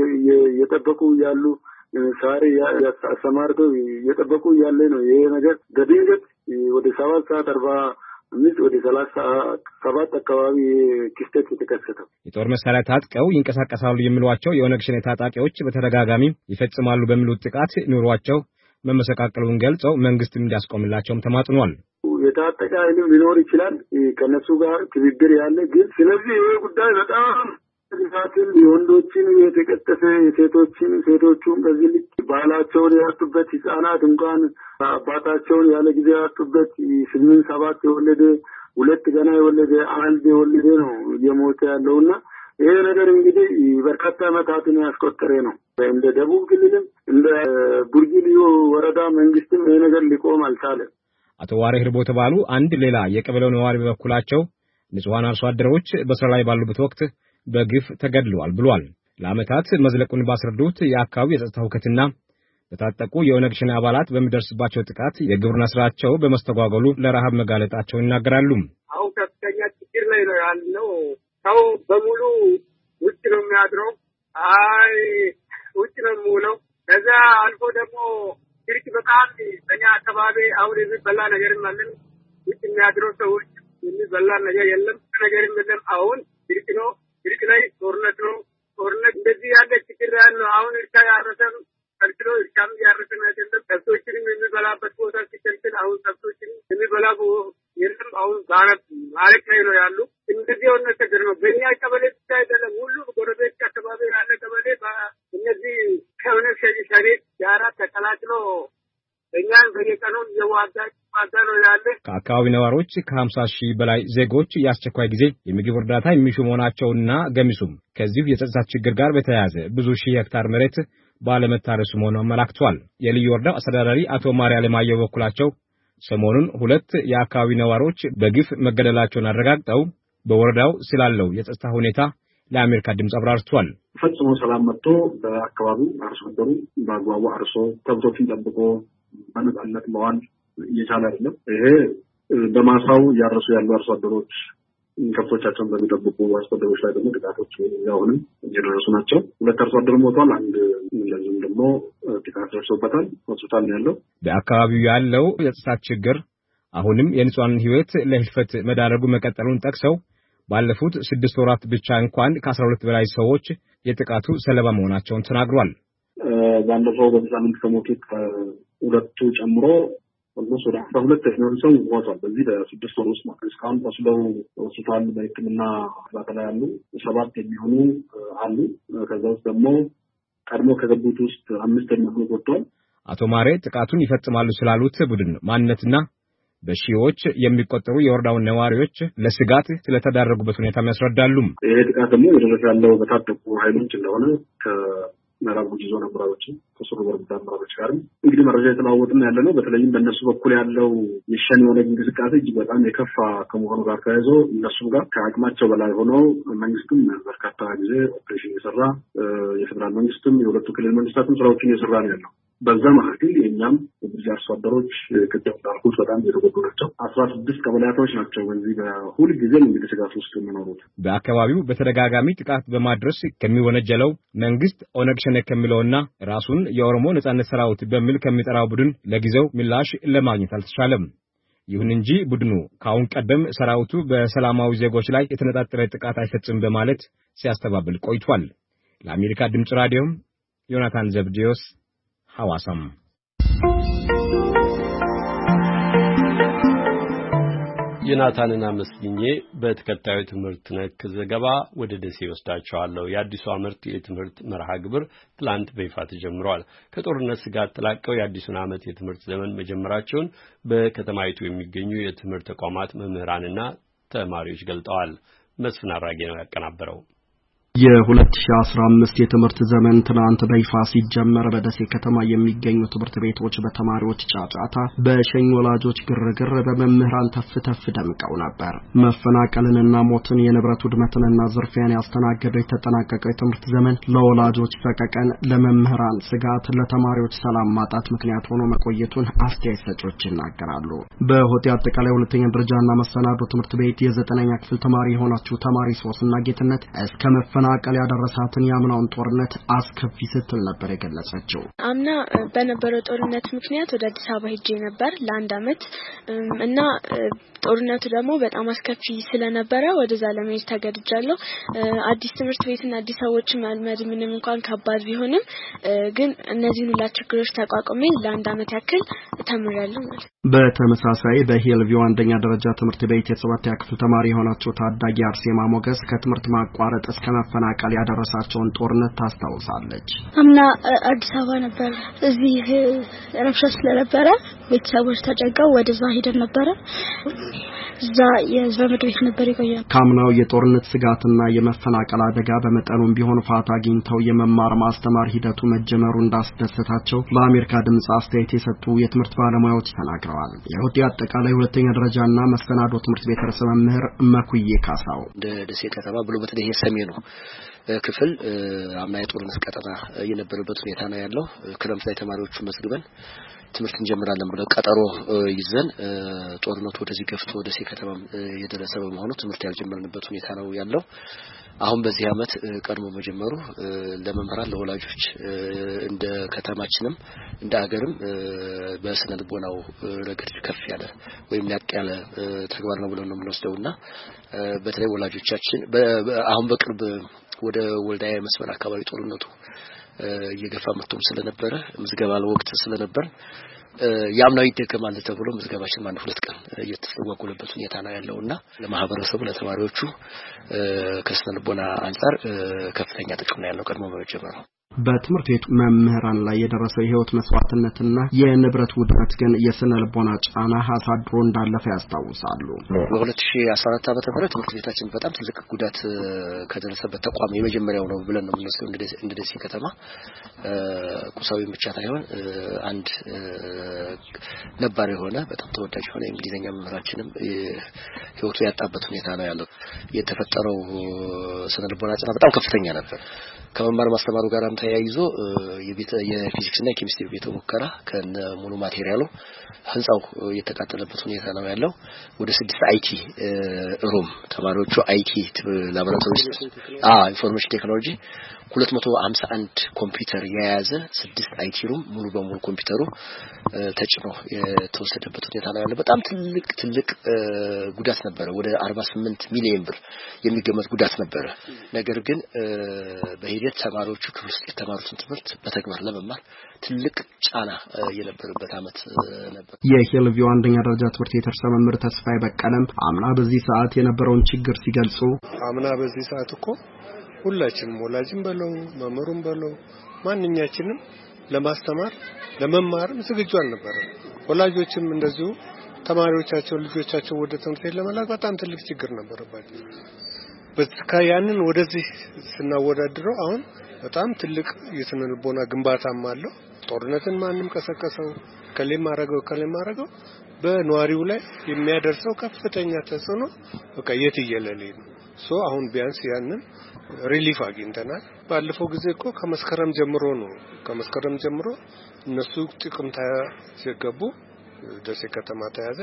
እየጠበቁ ያሉ ሳሪ ያሰማርተው እየጠበቁ ያለ ነው። ይሄ ነገር በድንገት ወደ ሰባት ሰዓት አርባ አምስት ወደ ሰላሳ ሰባት አካባቢ ክስተት የተከሰተው የጦር መሳሪያ ታጥቀው ይንቀሳቀሳሉ የሚሏቸው የኦነግ ሸኔ ታጣቂዎች በተደጋጋሚ ይፈጽማሉ በሚሉት ጥቃት ኑሯቸው መመሰቃቀሉን ገልጸው መንግስት እንዲያስቆምላቸውም ተማጽኗል። የታጠቀ ኃይልም ሊኖር ይችላል ከነሱ ጋር ትብብር ያለ ግን ስለዚህ ይሄ ጉዳይ በጣም ግዛትን የወንዶችን የተቀጠፈ የሴቶችን ሴቶቹን በዚህ ልክ ባህላቸውን ያጡበት ህጻናት እንኳን አባታቸውን ያለ ጊዜ ያጡበት ስምንት ሰባት የወለደ ሁለት ገና የወለደ አንድ የወለደ ነው እየሞተ ያለውና ይሄ ነገር እንግዲህ በርካታ ዓመታትን ያስቆጠረ ነው። እንደ ደቡብ ክልልም እንደ ቡርጂ ልዩ ወረዳ መንግስትም ይሄ ነገር ሊቆም አልቻለም። አቶ ዋሬ ህርቦ ተባሉ አንድ ሌላ የቀበሌው ነዋሪ በበኩላቸው ንጹሃን አርሶ አደሮች በስራ ላይ ባሉበት ወቅት በግፍ ተገድለዋል ብሏል። ለዓመታት መዝለቁን ባስረዱት የአካባቢው የጸጥታ ሁከትና በታጠቁ የኦነግ ሸኔ አባላት በሚደርስባቸው ጥቃት የግብርና ስራቸው በመስተጓጎሉ ለረሃብ መጋለጣቸውን ይናገራሉ። አሁን ከፍተኛ ችግር ላይ ነው ያለው። ሰው በሙሉ ውጭ ነው የሚያድረው። አይ ውጭ ነው የሚውለው። ከዛ አልፎ ደግሞ ድርቅ በጣም በእኛ አካባቢ አሁን የሚበላ ነገርም አለን። ውጭ የሚያድረው ሰዎች የሚበላ ነገር የለም፣ ነገርም የለም። አሁን ድርቅ ነው። ድርቅ ላይ ጦርነት ነው። ጦርነት እንደዚህ ያለ ችግር ያለው አሁን እርሻ ያረሰም ከልክሎ እርሻም ያረሰም አይደለም። ከብቶችንም የሚበላበት ቦታ ሲከልክል አሁን ከብቶችንም የሚበላ የለም። አሁን ባረት ማለት ላይ ነው ያሉ። እንደዚህ የሆነ ችግር ነው። በእኛ ቀበሌ ብቻ አይደለም፣ ሁሉ ጎረቤት አካባቢ ያለ ቀበሌ እነዚህ ከሆነ ሸኔ ጋራ ተቀላቅሎ እኛን በየቀኑ የዋጋ ዋጋ ነው ያለ። ከአካባቢ ነዋሪዎች ከሀምሳ ሺህ በላይ ዜጎች የአስቸኳይ ጊዜ የምግብ እርዳታ የሚሹ መሆናቸውና ገሚሱም ከዚሁ የጸጥታ ችግር ጋር በተያያዘ ብዙ ሺህ ሄክታር መሬት ባለመታረሱ መሆኑን አመላክቷል። የልዩ ወረዳው አስተዳዳሪ አቶ ማሪያ ለማየው በኩላቸው ሰሞኑን ሁለት የአካባቢ ነዋሪዎች በግፍ መገደላቸውን አረጋግጠው በወረዳው ስላለው የጸጥታ ሁኔታ ለአሜሪካ ድምጽ አብራርቷል። ፈጽሞ ሰላም መጥቶ በአካባቢው አርሶ አደሩ በአግባቡ አርሶ ከብቶችን ጠብቆ በነጻነት መዋል እየቻለ አይደለም። ይሄ በማሳው ያረሱ ያሉ አርሶ አደሮች ከብቶቻቸውን በሚጠብቁ አርሶ አደሮች ላይ ደግሞ ጥቃቶች አሁንም እየደረሱ ናቸው። ሁለት አርሶ አደር ሞቷል። አንድ እንደዚሁም ደግሞ ጥቃት ደርሶበታል። ሆስፒታል ነው ያለው። በአካባቢው ያለው የጸጥታ ችግር አሁንም የንጹሃን ሕይወት ለህልፈት መዳረጉ መቀጠሉን ጠቅሰው ባለፉት ስድስት ወራት ብቻ እንኳን ከአስራ ሁለት በላይ ሰዎች የጥቃቱ ሰለባ መሆናቸውን ተናግሯል። ባለፈው በሳምንት ከሞቱት ሁለቱ ጨምሮ ኦልሞስት ወደ አስራ ሁለት የሚሆኑ ሰው ሞቷል። በዚህ በስድስት ወር ውስጥ ማለት እስካሁን ቆስለው ሆስፒታል በሕክምና እርዳታ ላይ ያሉ ሰባት የሚሆኑ አሉ። ከዛ ውስጥ ደግሞ ቀድሞ ከገቡት ውስጥ አምስት የሚሆኑ ወጥተዋል። አቶ ማሬ ጥቃቱን ይፈጽማሉ ስላሉት ቡድን ማንነትና በሺዎች የሚቆጠሩ የወረዳውን ነዋሪዎች ለስጋት ስለተዳረጉበት ሁኔታ ያስረዳሉ። ይሄ ጥቃት ደግሞ የደረሰ ያለው በታጠቁ ኃይሎች እንደሆነ ከምዕራብ ጉጂ ዞን አመራሮች ከሱሩ ወረዳ አመራሮች ጋር እንግዲህ መረጃ የተለዋወጥን ያለ ነው። በተለይም በእነሱ በኩል ያለው የሸኔ ኦነግ እንቅስቃሴ እጅግ በጣም የከፋ ከመሆኑ ጋር ተያይዞ እነሱም ጋር ከአቅማቸው በላይ ሆኖ መንግስትም በርካታ ጊዜ ኦፕሬሽን እየሰራ የፌዴራል መንግስትም የሁለቱ ክልል መንግስታትም ስራዎችን እየሰራ ነው ያለው። በዛ መካከል የኛም የአርሶ አደሮች ቅድም እንዳልኩት በጣም የተጎዱ ናቸው። አስራ ስድስት ቀበሌያቶች ናቸው በዚህ በሁሉ ጊዜ እንግዲህ ስጋት ውስጥ የሚኖሩት። በአካባቢው በተደጋጋሚ ጥቃት በማድረስ ከሚወነጀለው መንግስት ኦነግ ሸኔ ከሚለውና ራሱን የኦሮሞ ነጻነት ሰራዊት በሚል ከሚጠራው ቡድን ለጊዜው ምላሽ ለማግኘት አልተቻለም። ይሁን እንጂ ቡድኑ ካሁን ቀደም ሰራዊቱ በሰላማዊ ዜጎች ላይ የተነጣጠረ ጥቃት አይፈጽም በማለት ሲያስተባብል ቆይቷል። ለአሜሪካ ድምጽ ራዲዮ ዮናታን ዘብዲዮስ ሐዋሳም ዮናታንና መስግኜ በተከታዩ ትምህርት ነክ ዘገባ ወደ ደሴ ወስዳቸዋለሁ። የአዲሱ ዓመት የትምህርት መርሃ ግብር ትላንት በይፋ ተጀምሯል። ከጦርነት ስጋት ተላቀው የአዲሱን ዓመት የትምህርት ዘመን መጀመራቸውን በከተማይቱ የሚገኙ የትምህርት ተቋማት መምህራንና ተማሪዎች ገልጠዋል። መስፍን አራጌ ነው ያቀናበረው። የ2015 የትምህርት ዘመን ትናንት በይፋ ሲጀመር በደሴ ከተማ የሚገኙ ትምህርት ቤቶች በተማሪዎች ጫጫታ፣ በሸኝ ወላጆች ግርግር፣ በመምህራን ተፍተፍ ደምቀው ነበር። መፈናቀልንና ሞትን፣ የንብረት ውድመትንና ዝርፊያን ያስተናገደው የተጠናቀቀው የትምህርት ዘመን ለወላጆች ሰቀቀን፣ ለመምህራን ስጋት፣ ለተማሪዎች ሰላም ማጣት ምክንያት ሆኖ መቆየቱን አስተያየት ሰጪዎች ይናገራሉ። በሆቴ አጠቃላይ ሁለተኛ ደረጃና መሰናዶ ትምህርት ቤት የዘጠነኛ ክፍል ተማሪ የሆነችው ተማሪ ሶስና ጌትነት እስከ መፈናቀል ያደረሳትን ያምናውን ጦርነት አስከፊ ስትል ነበር የገለጸችው። አምና በነበረው ጦርነት ምክንያት ወደ አዲስ አበባ ሄጄ ነበር ለአንድ አመት እና ጦርነቱ ደግሞ በጣም አስከፊ ስለነበረ ወደዛ ለመሄድ ተገድጃለሁ። አዲስ ትምህርት ቤትና አዲስ ሰዎች መልመድ ምንም እንኳን ከባድ ቢሆንም ግን እነዚህን ሁሉ ችግሮች ተቋቁሜ ለአንድ አመት ያክል ተምሬያለሁ ማለት። በተመሳሳይ በሂልቪው አንደኛ ደረጃ ትምህርት ቤት የሰባተኛ ክፍል ተማሪ የሆነችው ታዳጊ አርሴማ ሞገስ ከትምህርት ማቋረጥ እስከ መፈናቀል ያደረሳቸውን ጦርነት ታስታውሳለች። አምና አዲስ አበባ ነበር። እዚህ ረብሻ ስለነበረ ቤተሰቦች ተጨንቀው ወደዛ ሄደን ነበር። እዛ የዘመድ ቤት ነበር የቆየነው። ካምናው የጦርነት ስጋትና የመፈናቀል አደጋ በመጠኑም ቢሆን ፋታ አግኝተው የመማር ማስተማር ሂደቱ መጀመሩ እንዳስደሰታቸው ለአሜሪካ ድምጽ አስተያየት የሰጡ የትምህርት ባለሙያዎች ተናግረዋል። የሆቴ አጠቃላይ ሁለተኛ ደረጃና መሰናዶ ትምህርት ቤት ርዕሰ መምህር መኩዬ ካሳው እንደ ደሴ ከተማ ብሎ በተለይ የሰሜኑ ክፍል አምና የጦርነት ቀጠና የነበረበት ሁኔታ ነው ያለው። ክረምት ላይ ተማሪዎቹ መስግበን ትምህርት እንጀምራለን ብለው ቀጠሮ ይዘን ጦርነቱ ወደዚህ ገፍቶ ደሴ ከተማ የደረሰ በመሆኑ ትምህርት ያልጀመርንበት ሁኔታ ነው ያለው። አሁን በዚህ አመት ቀድሞ መጀመሩ ለመምህራን ለወላጆች እንደ ከተማችንም እንደ ሀገርም በስነ ልቦናው ረገድ ከፍ ያለ ወይም ያቅ ያለ ተግባር ነው ብለን ነው የምንወስደውና በተለይ ወላጆቻችን አሁን በቅርብ ወደ ወልዳያ መስመር አካባቢ ጦርነቱ እየገፋ መጥቶም ስለነበረ ምዝገባ ለወቅት ስለነበር ያምናው ይደገማል ተብሎ ምዝገባችን ማን ሁለት ቀን እየተስተጓጎለበት ሁኔታ ነው ያለውና ለማህበረሰቡ ለተማሪዎቹ ከስነ ልቦና አንፃር ከፍተኛ ጥቅም ነው ያለው ቀድሞ በመጀመሩ። በትምህርት ቤቱ መምህራን ላይ የደረሰው የህይወት መስዋዕትነትና የንብረት ውድመት ግን የስነ ልቦና ጫና አሳድሮ እንዳለፈ ያስታውሳሉ። በ2014 ዓመተ ምህረት ትምህርት ቤታችን በጣም ትልቅ ጉዳት ከደረሰበት ተቋም የመጀመሪያው ነው ብለን ነው የምንወስደው። እንደ ደሴ ከተማ ቁሳዊ ብቻ ሳይሆን አንድ ነባር የሆነ በጣም ተወዳጅ የሆነ እንግሊዘኛ መምህራችንም ህይወቱ ያጣበት ሁኔታ ነው ያለው። የተፈጠረው ስነ ልቦና ጫና በጣም ከፍተኛ ነበር። ከመማር ማስተማሩ ጋርም ተያይዞ የቤተ የፊዚክስ እና የኬሚስትሪ ቤተ ሙከራ ከነ ሙሉ ማቴሪያሉ ህንጻው የተቃጠለበት ሁኔታ ነው ያለው። ወደ ስድስት አይቲ ሩም ተማሪዎቹ አይቲ ላቦራቶሪ አ ኢንፎርሜሽን ቴክኖሎጂ ሁለት መቶ ሃምሳ አንድ ኮምፒውተር የያዘ ስድስት አይቲ ሩም ሙሉ በሙሉ ኮምፒውተሩ ተጭኖ የተወሰደበት ሁኔታ ነው ያለው። በጣም ትልቅ ትልቅ ጉዳት ነበር። ወደ አርባ ስምንት ሚሊዮን ብር የሚገመት ጉዳት ነበር። ነገር ግን በሂደት ተማሪዎቹ ክፍል ውስጥ የተማሩትን ትምህርት በተግባር ለመማር ትልቅ ጫና የነበረበት አመት ነበር። የሂልቪው አንደኛ ደረጃ ትምህርት ቤት ርዕሰ መምህር ተስፋዬ በቀለም አምና በዚህ ሰዓት የነበረውን ችግር ሲገልጹ አምና በዚህ ሰዓት እኮ ሁላችንም ወላጅም በለው መምህሩም በለው ማንኛችንም ለማስተማር ለመማርም ዝግጁ አልነበረም። ወላጆችም እንደዚሁ ተማሪዎቻቸው ልጆቻቸው ወደ ትምህርት ቤት ለመላክ በጣም ትልቅ ችግር ነበረባቸው። በስካያንን ወደዚህ ስናወዳድረው አሁን በጣም ትልቅ የስነ ልቦና ግንባታም አለው። ጦርነትን ማንም ቀሰቀሰው ከሌም ማረገው ከሌም ማረገው በነዋሪው ላይ የሚያደርሰው ከፍተኛ ተጽዕኖ በቃ የትየለሌ ነው። ሶ አሁን ቢያንስ ያንን ሪሊፍ አግኝተናል። ባለፈው ጊዜ እኮ ከመስከረም ጀምሮ ነው ከመስከረም ጀምሮ እነሱ ጥቅምት ሲገቡ ደሴ ከተማ ተያዘ።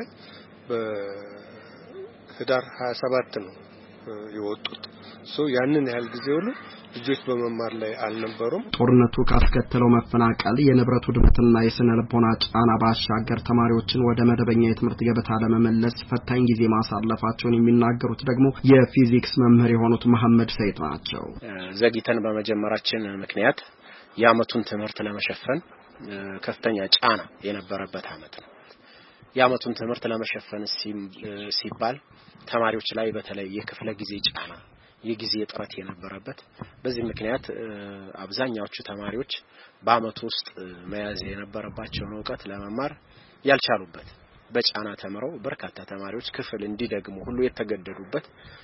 በህዳር ሃያ ሰባት ነው የወጡት። ሶ ያንን ያህል ጊዜ ሁሉ ልጆች በመማር ላይ አልነበሩም። ጦርነቱ ካስከተለው መፈናቀል የንብረት ውድመትና የስነ ልቦና ጫና ባሻገር ተማሪዎችን ወደ መደበኛ የትምህርት ገበታ ለመመለስ ፈታኝ ጊዜ ማሳለፋቸውን የሚናገሩት ደግሞ የፊዚክስ መምህር የሆኑት መሐመድ ሰይድ ናቸው። ዘግይተን በመጀመራችን ምክንያት የዓመቱን ትምህርት ለመሸፈን ከፍተኛ ጫና የነበረበት ዓመት ነው። የዓመቱን ትምህርት ለመሸፈን ሲባል ተማሪዎች ላይ በተለይ የክፍለ ጊዜ ጫና የጊዜ ጥረት የነበረበት በዚህ ምክንያት አብዛኛዎቹ ተማሪዎች በአመቱ ውስጥ መያዝ የነበረባቸውን ዕውቀት ለመማር ያልቻሉበት በጫና ተምረው በርካታ ተማሪዎች ክፍል እንዲደግሙ ሁሉ የተገደዱበት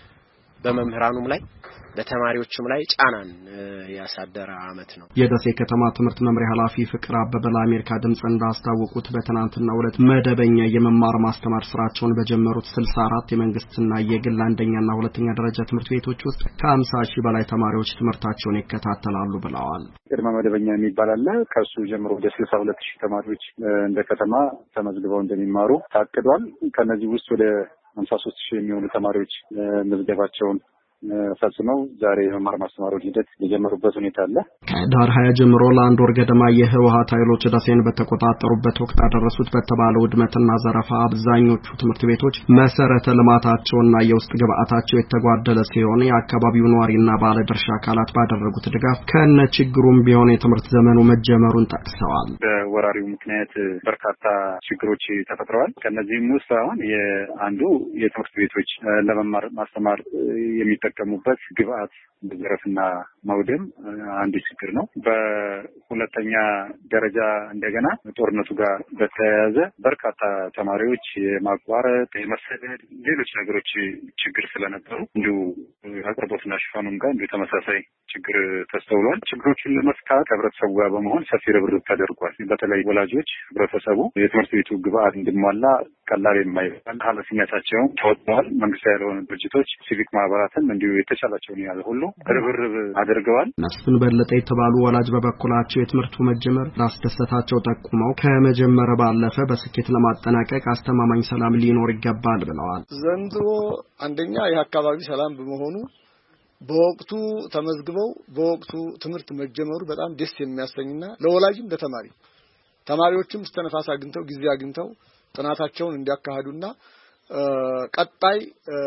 በመምህራኑም ላይ በተማሪዎችም ላይ ጫናን ያሳደረ አመት ነው። የደሴ ከተማ ትምህርት መምሪያ ኃላፊ ፍቅር አበበ ለአሜሪካ ድምጽ እንዳስታወቁት በትናንትናው ዕለት መደበኛ የመማር ማስተማር ስራቸውን በጀመሩት ስልሳ አራት የመንግስትና የግል አንደኛና ሁለተኛ ደረጃ ትምህርት ቤቶች ውስጥ ከሀምሳ ሺህ በላይ ተማሪዎች ትምህርታቸውን ይከታተላሉ ብለዋል። ቅድመ መደበኛ የሚባል አለ። ከሱ ጀምሮ ወደ ስልሳ ሁለት ሺህ ተማሪዎች እንደ ከተማ ተመዝግበው እንደሚማሩ ታቅዷል። ከነዚህ ውስጥ ወደ ሃምሳ ሶስት ሺህ የሚሆኑ ተማሪዎች ምዝገባቸውን ፈጽመው ዛሬ የመማር ማስተማሩን ሂደት የጀመሩበት ሁኔታ አለ። ከዳር ሃያ ጀምሮ ለአንድ ወር ገደማ የህወሓት ኃይሎች ደሴን በተቆጣጠሩበት ወቅት ያደረሱት በተባለው ውድመትና ዘረፋ አብዛኞቹ ትምህርት ቤቶች መሰረተ ልማታቸውና የውስጥ ግብአታቸው የተጓደለ ሲሆን የአካባቢው ነዋሪና ባለድርሻ አካላት ባደረጉት ድጋፍ ከነ ችግሩም ቢሆን የትምህርት ዘመኑ መጀመሩን ጠቅሰዋል። በወራሪው ምክንያት በርካታ ችግሮች ተፈጥረዋል። ከነዚህም ውስጥ አሁን የአንዱ የትምህርት ቤቶች ለመማር ማስተማር የሚጠ የሚጠቀሙበት ግብአት በዘረፍና ማውደም አንዱ ችግር ነው። በሁለተኛ ደረጃ እንደገና ጦርነቱ ጋር በተያያዘ በርካታ ተማሪዎች የማቋረጥ የመሰደድ ሌሎች ነገሮች ችግር ስለነበሩ እንዲሁ አቅርቦትና ሽፋኑም ጋር እንዲሁ ተመሳሳይ ችግር ተስተውሏል። ችግሮቹን ለመፍታት ህብረተሰቡ ጋር በመሆን ሰፊ ርብርብ ተደርጓል። በተለይ ወላጆች ህብረተሰቡ የትምህርት ቤቱ ግብአት እንዲሟላ ቀላል የማይባል ኃላፊነታቸውን ተወጥተዋል። መንግስታዊ ያልሆኑ ድርጅቶች፣ ሲቪክ ማህበራትም እንዲሁ የተቻላቸውን ያህል ሁሉ ርብርብ አድርገዋል። መስፍን በለጠ የተባሉ ወላጅ በበኩላቸው የትምህርቱ መጀመር ላስደሰታቸው ጠቁመው ከመጀመር ባለፈ በስኬት ለማጠናቀቅ አስተማማኝ ሰላም ሊኖር ይገባል ብለዋል። ዘንድሮ አንደኛ የአካባቢ ሰላም በመሆኑ በወቅቱ ተመዝግበው በወቅቱ ትምህርት መጀመሩ በጣም ደስ የሚያሰኝና ለወላጅም ለተማሪ ተማሪዎችም እስተነፋስ አግኝተው ጊዜ አግኝተው ጥናታቸውን እንዲያካሂዱና ቀጣይ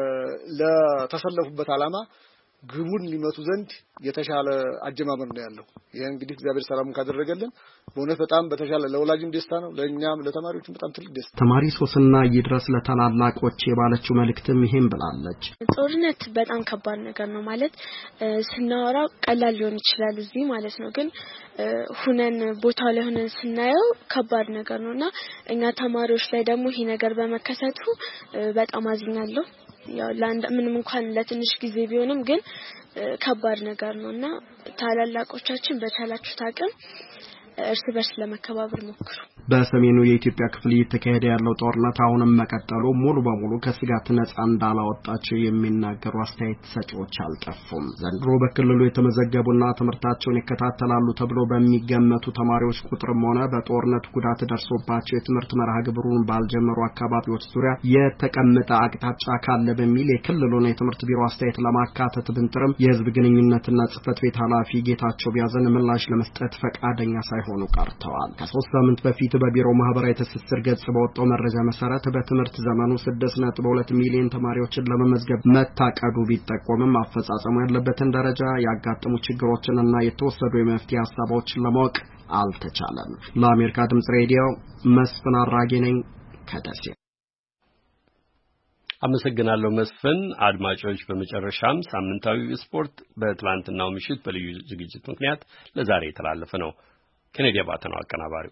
ለተሰለፉበት ዓላማ ግቡን ሊመቱ ዘንድ የተሻለ አጀማመር ነው ያለው። ይሄ እንግዲህ እግዚአብሔር ሰላሙን ካደረገልን በእውነት በጣም በተሻለ ለወላጅም ደስታ ነው፣ ለእኛም ለተማሪዎችም በጣም ትልቅ ደስታ። ተማሪ ሶስና ይድረስ ለታላላቆች የባለችው መልእክትም ይሄን ብላለች። ጦርነት በጣም ከባድ ነገር ነው ማለት ስናወራው ቀላል ሊሆን ይችላል እዚህ ማለት ነው፣ ግን ሁነን ቦታው ላይ ሆነን ስናየው ከባድ ነገር ነውና እኛ ተማሪዎች ላይ ደግሞ ይሄ ነገር በመከሰቱ በጣም አዝኛለሁ። ያው ለአንድ ምንም እንኳን ለትንሽ ጊዜ ቢሆንም ግን ከባድ ነገር ነውና ታላላቆቻችን በቻላችሁት አቅም እርስ በርስ ለመከባበር ሞክሩ። በሰሜኑ የኢትዮጵያ ክፍል እየተካሄደ ያለው ጦርነት አሁንም መቀጠሉ ሙሉ በሙሉ ከስጋት ነፃ እንዳላወጣቸው የሚናገሩ አስተያየት ሰጪዎች አልጠፉም። ዘንድሮ በክልሉ የተመዘገቡና ትምህርታቸውን ይከታተላሉ ተብሎ በሚገመቱ ተማሪዎች ቁጥርም ሆነ በጦርነት ጉዳት ደርሶባቸው የትምህርት መርሃ ግብሩን ባልጀመሩ አካባቢዎች ዙሪያ የተቀመጠ አቅጣጫ ካለ በሚል የክልሉን የትምህርት ቢሮ አስተያየት ለማካተት ብንጥርም የህዝብ ግንኙነትና ጽህፈት ቤት ኃላፊ ጌታቸው ቢያዘን ምላሽ ለመስጠት ፈቃደኛ ሳይሆኑ ቀርተዋል። ከሶስት ሳምንት በፊት በቢሮ ማህበራዊ ትስስር ገጽ በወጣው መረጃ መሰረት በትምህርት ዘመኑ ስድስት ነጥብ ሁለት ሚሊዮን ተማሪዎችን ለመመዝገብ መታቀዱ ቢጠቆምም አፈጻጸሙ ያለበትን ደረጃ ያጋጠሙ ችግሮችንና የተወሰዱ የመፍትሄ ሀሳቦችን ለማወቅ አልተቻለም። ለአሜሪካ ድምጽ ሬዲዮ መስፍን አራጌ ነኝ ከደሴ። አመሰግናለሁ መስፍን። አድማጮች በመጨረሻም ሳምንታዊ ስፖርት በትላንትናው ምሽት በልዩ ዝግጅት ምክንያት ለዛሬ የተላለፈ ነው። ኬኔዲ አባተ ነው አቀናባሪው።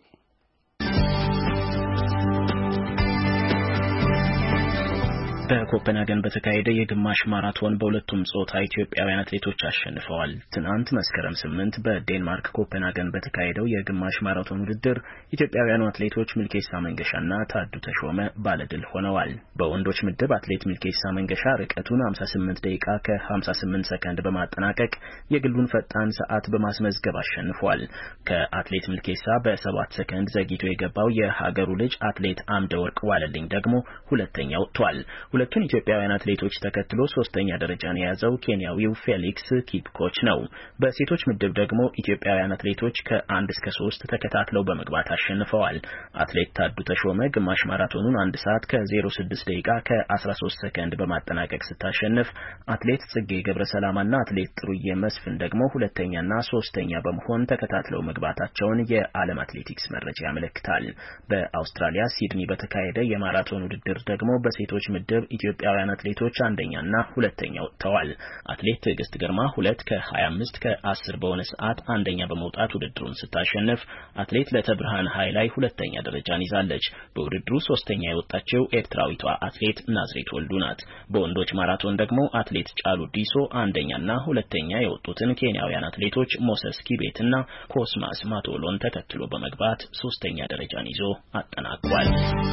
በኮፐንሃገን በተካሄደ የግማሽ ማራቶን በሁለቱም ጾታ ኢትዮጵያውያን አትሌቶች አሸንፈዋል። ትናንት መስከረም ስምንት በዴንማርክ ኮፐንሃገን በተካሄደው የግማሽ ማራቶን ውድድር ኢትዮጵያውያኑ አትሌቶች ሚልኬሳ መንገሻና ታዱ ተሾመ ባለድል ሆነዋል። በወንዶች ምድብ አትሌት ሚልኬሳ መንገሻ ርቀቱን ሃምሳ ስምንት ደቂቃ ከ58 ሰከንድ በማጠናቀቅ የግሉን ፈጣን ሰዓት በማስመዝገብ አሸንፏል። ከአትሌት ሚልኬሳ በሰባት ሰከንድ ዘግይቶ የገባው የሀገሩ ልጅ አትሌት አምደወርቅ ዋለልኝ ደግሞ ሁለተኛ ወጥቷል። ሁለቱን ኢትዮጵያውያን አትሌቶች ተከትሎ ሶስተኛ ደረጃን የያዘው ኬንያዊው ፌሊክስ ኪፕኮች ነው። በሴቶች ምድብ ደግሞ ኢትዮጵያውያን አትሌቶች ከአንድ እስከ ሶስት ተከታትለው በመግባት አሸንፈዋል። አትሌት ታዱ ተሾመ ግማሽ ማራቶኑን አንድ ሰዓት ከ06 ደቂቃ ከ13 ሰከንድ በማጠናቀቅ ስታሸንፍ፣ አትሌት ጽጌ ገብረሰላማና አትሌት ጥሩዬ መስፍን ደግሞ ሁለተኛና ሶስተኛ በመሆን ተከታትለው መግባታቸውን የዓለም አትሌቲክስ መረጃ ያመለክታል። በአውስትራሊያ ሲድኒ በተካሄደ የማራቶን ውድድር ደግሞ በሴቶች ምድብ ኢትዮጵያውያን አትሌቶች አንደኛና ሁለተኛ ወጥተዋል። አትሌት ትዕግስት ግርማ ሁለት ከ25 ከ10 በሆነ ሰዓት አንደኛ በመውጣት ውድድሩን ስታሸንፍ፣ አትሌት ለተብርሃን ሃይላይ ሁለተኛ ደረጃን ይዛለች። በውድድሩ ሶስተኛ የወጣችው ኤርትራዊቷ አትሌት ናዝሬት ወልዱ ናት። በወንዶች ማራቶን ደግሞ አትሌት ጫሉ ዲሶ አንደኛና ሁለተኛ የወጡትን ኬንያውያን አትሌቶች ሞሰስ ኪቤትና ኮስማስ ማቶሎን ተከትሎ በመግባት ሶስተኛ ደረጃን ይዞ አጠናቋል።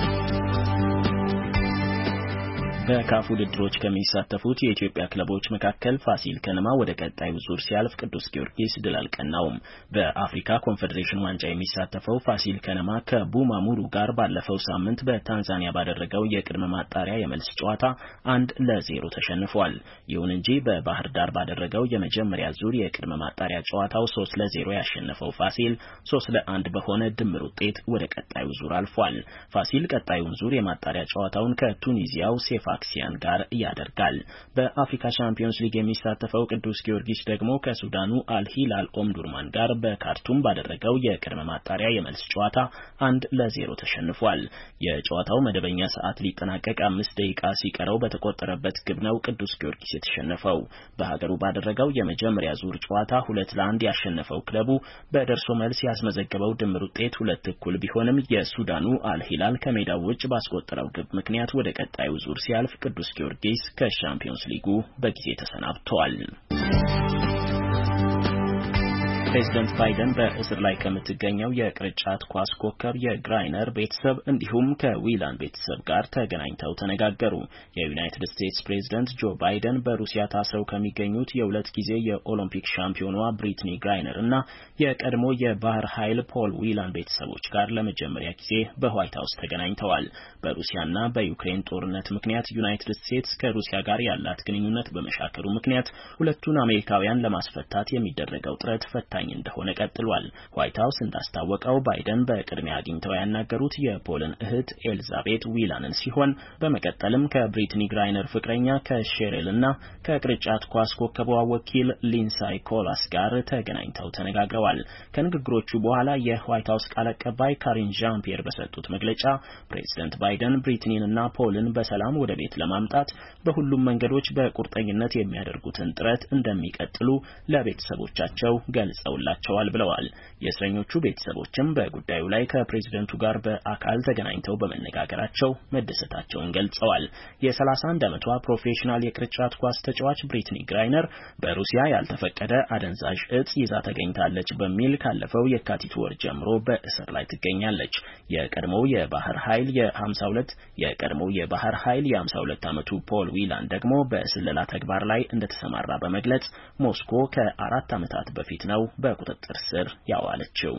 በካፍ ውድድሮች ከሚሳተፉት የኢትዮጵያ ክለቦች መካከል ፋሲል ከነማ ወደ ቀጣዩ ዙር ሲያልፍ ቅዱስ ጊዮርጊስ ድል አልቀናውም። በአፍሪካ ኮንፌዴሬሽን ዋንጫ የሚሳተፈው ፋሲል ከነማ ከቡማሙሩ ጋር ባለፈው ሳምንት በታንዛኒያ ባደረገው የቅድመ ማጣሪያ የመልስ ጨዋታ አንድ ለዜሮ ተሸንፏል። ይሁን እንጂ በባህር ዳር ባደረገው የመጀመሪያ ዙር የቅድመ ማጣሪያ ጨዋታው ሶስት ለዜሮ ያሸነፈው ፋሲል ሶስት ለአንድ በሆነ ድምር ውጤት ወደ ቀጣዩ ዙር አልፏል። ፋሲል ቀጣዩን ዙር የማጣሪያ ጨዋታውን ከቱኒዚያው ሴፋ አክሲያን ጋር ያደርጋል። በአፍሪካ ቻምፒዮንስ ሊግ የሚሳተፈው ቅዱስ ጊዮርጊስ ደግሞ ከሱዳኑ አልሂላል ኦምዱርማን ጋር በካርቱም ባደረገው የቅድመ ማጣሪያ የመልስ ጨዋታ አንድ ለዜሮ ተሸንፏል። የጨዋታው መደበኛ ሰዓት ሊጠናቀቅ አምስት ደቂቃ ሲቀረው በተቆጠረበት ግብ ነው ቅዱስ ጊዮርጊስ የተሸነፈው። በሀገሩ ባደረገው የመጀመሪያ ዙር ጨዋታ ሁለት ለአንድ ያሸነፈው ክለቡ በደርሶ መልስ ያስመዘገበው ድምር ውጤት ሁለት እኩል ቢሆንም የሱዳኑ አልሂላል ከሜዳው ውጭ ባስቆጠረው ግብ ምክንያት ወደ ቀጣዩ ዙር ሲያልፍ ቅዱስ ጊዮርጊስ ከሻምፒዮንስ ሊጉ በጊዜ ተሰናብቷል። ፕሬዚደንት ባይደን በእስር ላይ ከምትገኘው የቅርጫት ኳስ ኮከብ የግራይነር ቤተሰብ እንዲሁም ከዊላን ቤተሰብ ጋር ተገናኝተው ተነጋገሩ። የዩናይትድ ስቴትስ ፕሬዚደንት ጆ ባይደን በሩሲያ ታስረው ከሚገኙት የሁለት ጊዜ የኦሎምፒክ ሻምፒዮኗ ብሪትኒ ግራይነር እና የቀድሞ የባህር ኃይል ፖል ዊላን ቤተሰቦች ጋር ለመጀመሪያ ጊዜ በዋይት ሀውስ ተገናኝተዋል። በሩሲያና በዩክሬን ጦርነት ምክንያት ዩናይትድ ስቴትስ ከሩሲያ ጋር ያላት ግንኙነት በመሻከሩ ምክንያት ሁለቱን አሜሪካውያን ለማስፈታት የሚደረገው ጥረት ፈታኝ እንደሆነ ቀጥሏል። ዋይት ሀውስ እንዳስታወቀው ባይደን በቅድሚያ አግኝተው ያናገሩት የፖልን እህት ኤልዛቤት ዊላንን ሲሆን በመቀጠልም ከብሪትኒ ግራይነር ፍቅረኛ ከሼሬልና ከቅርጫት ኳስ ኮከቧ ወኪል ሊንሳይ ኮላስ ጋር ተገናኝተው ተነጋግረዋል። ከንግግሮቹ በኋላ የዋይት ሀውስ ቃል አቀባይ ካሪን ዣን ፒየር በሰጡት መግለጫ ፕሬዚደንት ባይደን ብሪትኒንና ፖልን በሰላም ወደ ቤት ለማምጣት በሁሉም መንገዶች በቁርጠኝነት የሚያደርጉትን ጥረት እንደሚቀጥሉ ለቤተሰቦቻቸው ገልጸው ላቸዋል ብለዋል። የእስረኞቹ ቤተሰቦችም በጉዳዩ ላይ ከፕሬዚደንቱ ጋር በአካል ተገናኝተው በመነጋገራቸው መደሰታቸውን ገልጸዋል። የ31 ዓመቷ ፕሮፌሽናል የቅርጫት ኳስ ተጫዋች ብሪትኒ ግራይነር በሩሲያ ያልተፈቀደ አደንዛዥ እጽ ይዛ ተገኝታለች በሚል ካለፈው የካቲት ወር ጀምሮ በእስር ላይ ትገኛለች። የቀድሞው የባህር ኃይል የ52 የቀድሞው የባህር ኃይል የ52 ዓመቱ ፖል ዊላን ደግሞ በስለላ ተግባር ላይ እንደተሰማራ በመግለጽ ሞስኮ ከአራት ዓመታት በፊት ነው በቁጥጥር ስር ያዋለችው።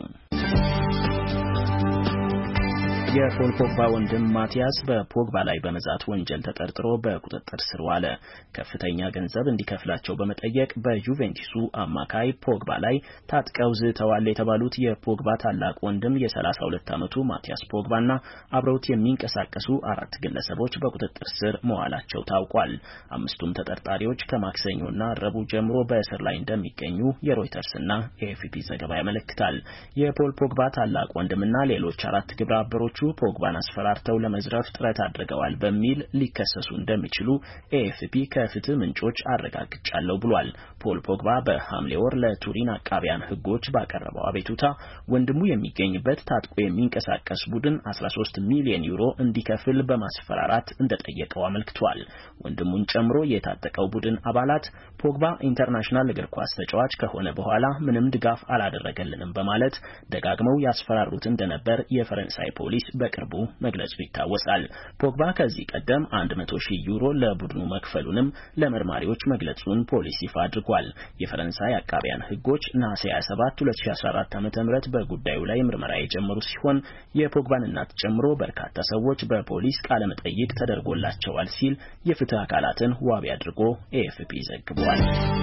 የፖል ፖግባ ወንድም ማቲያስ በፖግባ ላይ በመዛት ወንጀል ተጠርጥሮ በቁጥጥር ስር ዋለ። ከፍተኛ ገንዘብ እንዲከፍላቸው በመጠየቅ በዩቬንቱሱ አማካይ ፖግባ ላይ ታጥቀው ዝተዋል የተባሉት የፖግባ ታላቅ ወንድም የ32 ዓመቱ ማቲያስ ፖግባና አብረውት የሚንቀሳቀሱ አራት ግለሰቦች በቁጥጥር ስር መዋላቸው ታውቋል። አምስቱም ተጠርጣሪዎች ከማክሰኞና ረቡዕ ጀምሮ በእስር ላይ እንደሚገኙ የሮይተርስና ኤኤፍፒ ዘገባ ያመለክታል። የፖል ፖግባ ታላቅ ወንድምና ሌሎች አራት ግብረ አበሮቹ ፖግባን አስፈራርተው ለመዝረፍ ጥረት አድርገዋል በሚል ሊከሰሱ እንደሚችሉ ኤኤፍፒ ከፍትህ ምንጮች አረጋግጫለሁ ብሏል። ፖል ፖግባ በሐምሌ ወር ለቱሪን አቃቢያን ሕጎች ባቀረበው አቤቱታ ወንድሙ የሚገኝበት ታጥቆ የሚንቀሳቀስ ቡድን አስራ ሶስት ሚሊዮን ዩሮ እንዲከፍል በማስፈራራት እንደጠየቀው አመልክቷል። ወንድሙን ጨምሮ የታጠቀው ቡድን አባላት ፖግባ ኢንተርናሽናል እግር ኳስ ተጫዋች ከሆነ በኋላ ምንም ድጋፍ አላደረገልንም በማለት ደጋግመው ያስፈራሩት እንደነበር የፈረንሳይ ፖሊስ በቅርቡ መግለጹ ይታወሳል። ፖግባ ከዚህ ቀደም መቶ ሺህ ዩሮ ለቡድኑ መክፈሉንም ለመርማሪዎች መግለጹን ፖሊስ ይፋ አድርጓል። የፈረንሳይ አቃቢያን ሕጎች ነሐሴ ሃያ ሰባት ሁለት ሺህ አስራ አራት ዓ.ም በጉዳዩ ላይ ምርመራ የጀመሩ ሲሆን የፖግባን እናት ጨምሮ በርካታ ሰዎች በፖሊስ ቃለ መጠይቅ ተደርጎላቸዋል ሲል የፍትህ አካላትን ዋቢ አድርጎ ኤኤፍፒ ዘግቧል።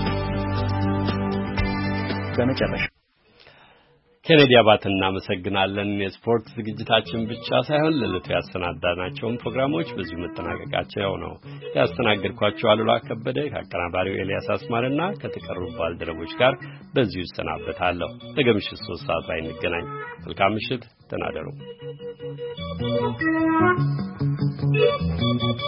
በመጨረሻ ኬኔዲ አባት እናመሰግናለን። የስፖርት ዝግጅታችን ብቻ ሳይሆን ለለቱ ያሰናዳናቸውን ፕሮግራሞች በዚሁ መጠናቀቃቸው ነው። ያስተናገድኳቸው አሉላ ከበደ ከአቀናባሪው ኤልያስ አስማርና ከተቀሩ ባልደረቦች ጋር በዚሁ እሰናበታለሁ። ነገ ምሽት ሶስት ሰዓት ላይ እንገናኝ። መልካም ምሽት፣ ደህና እደሩ።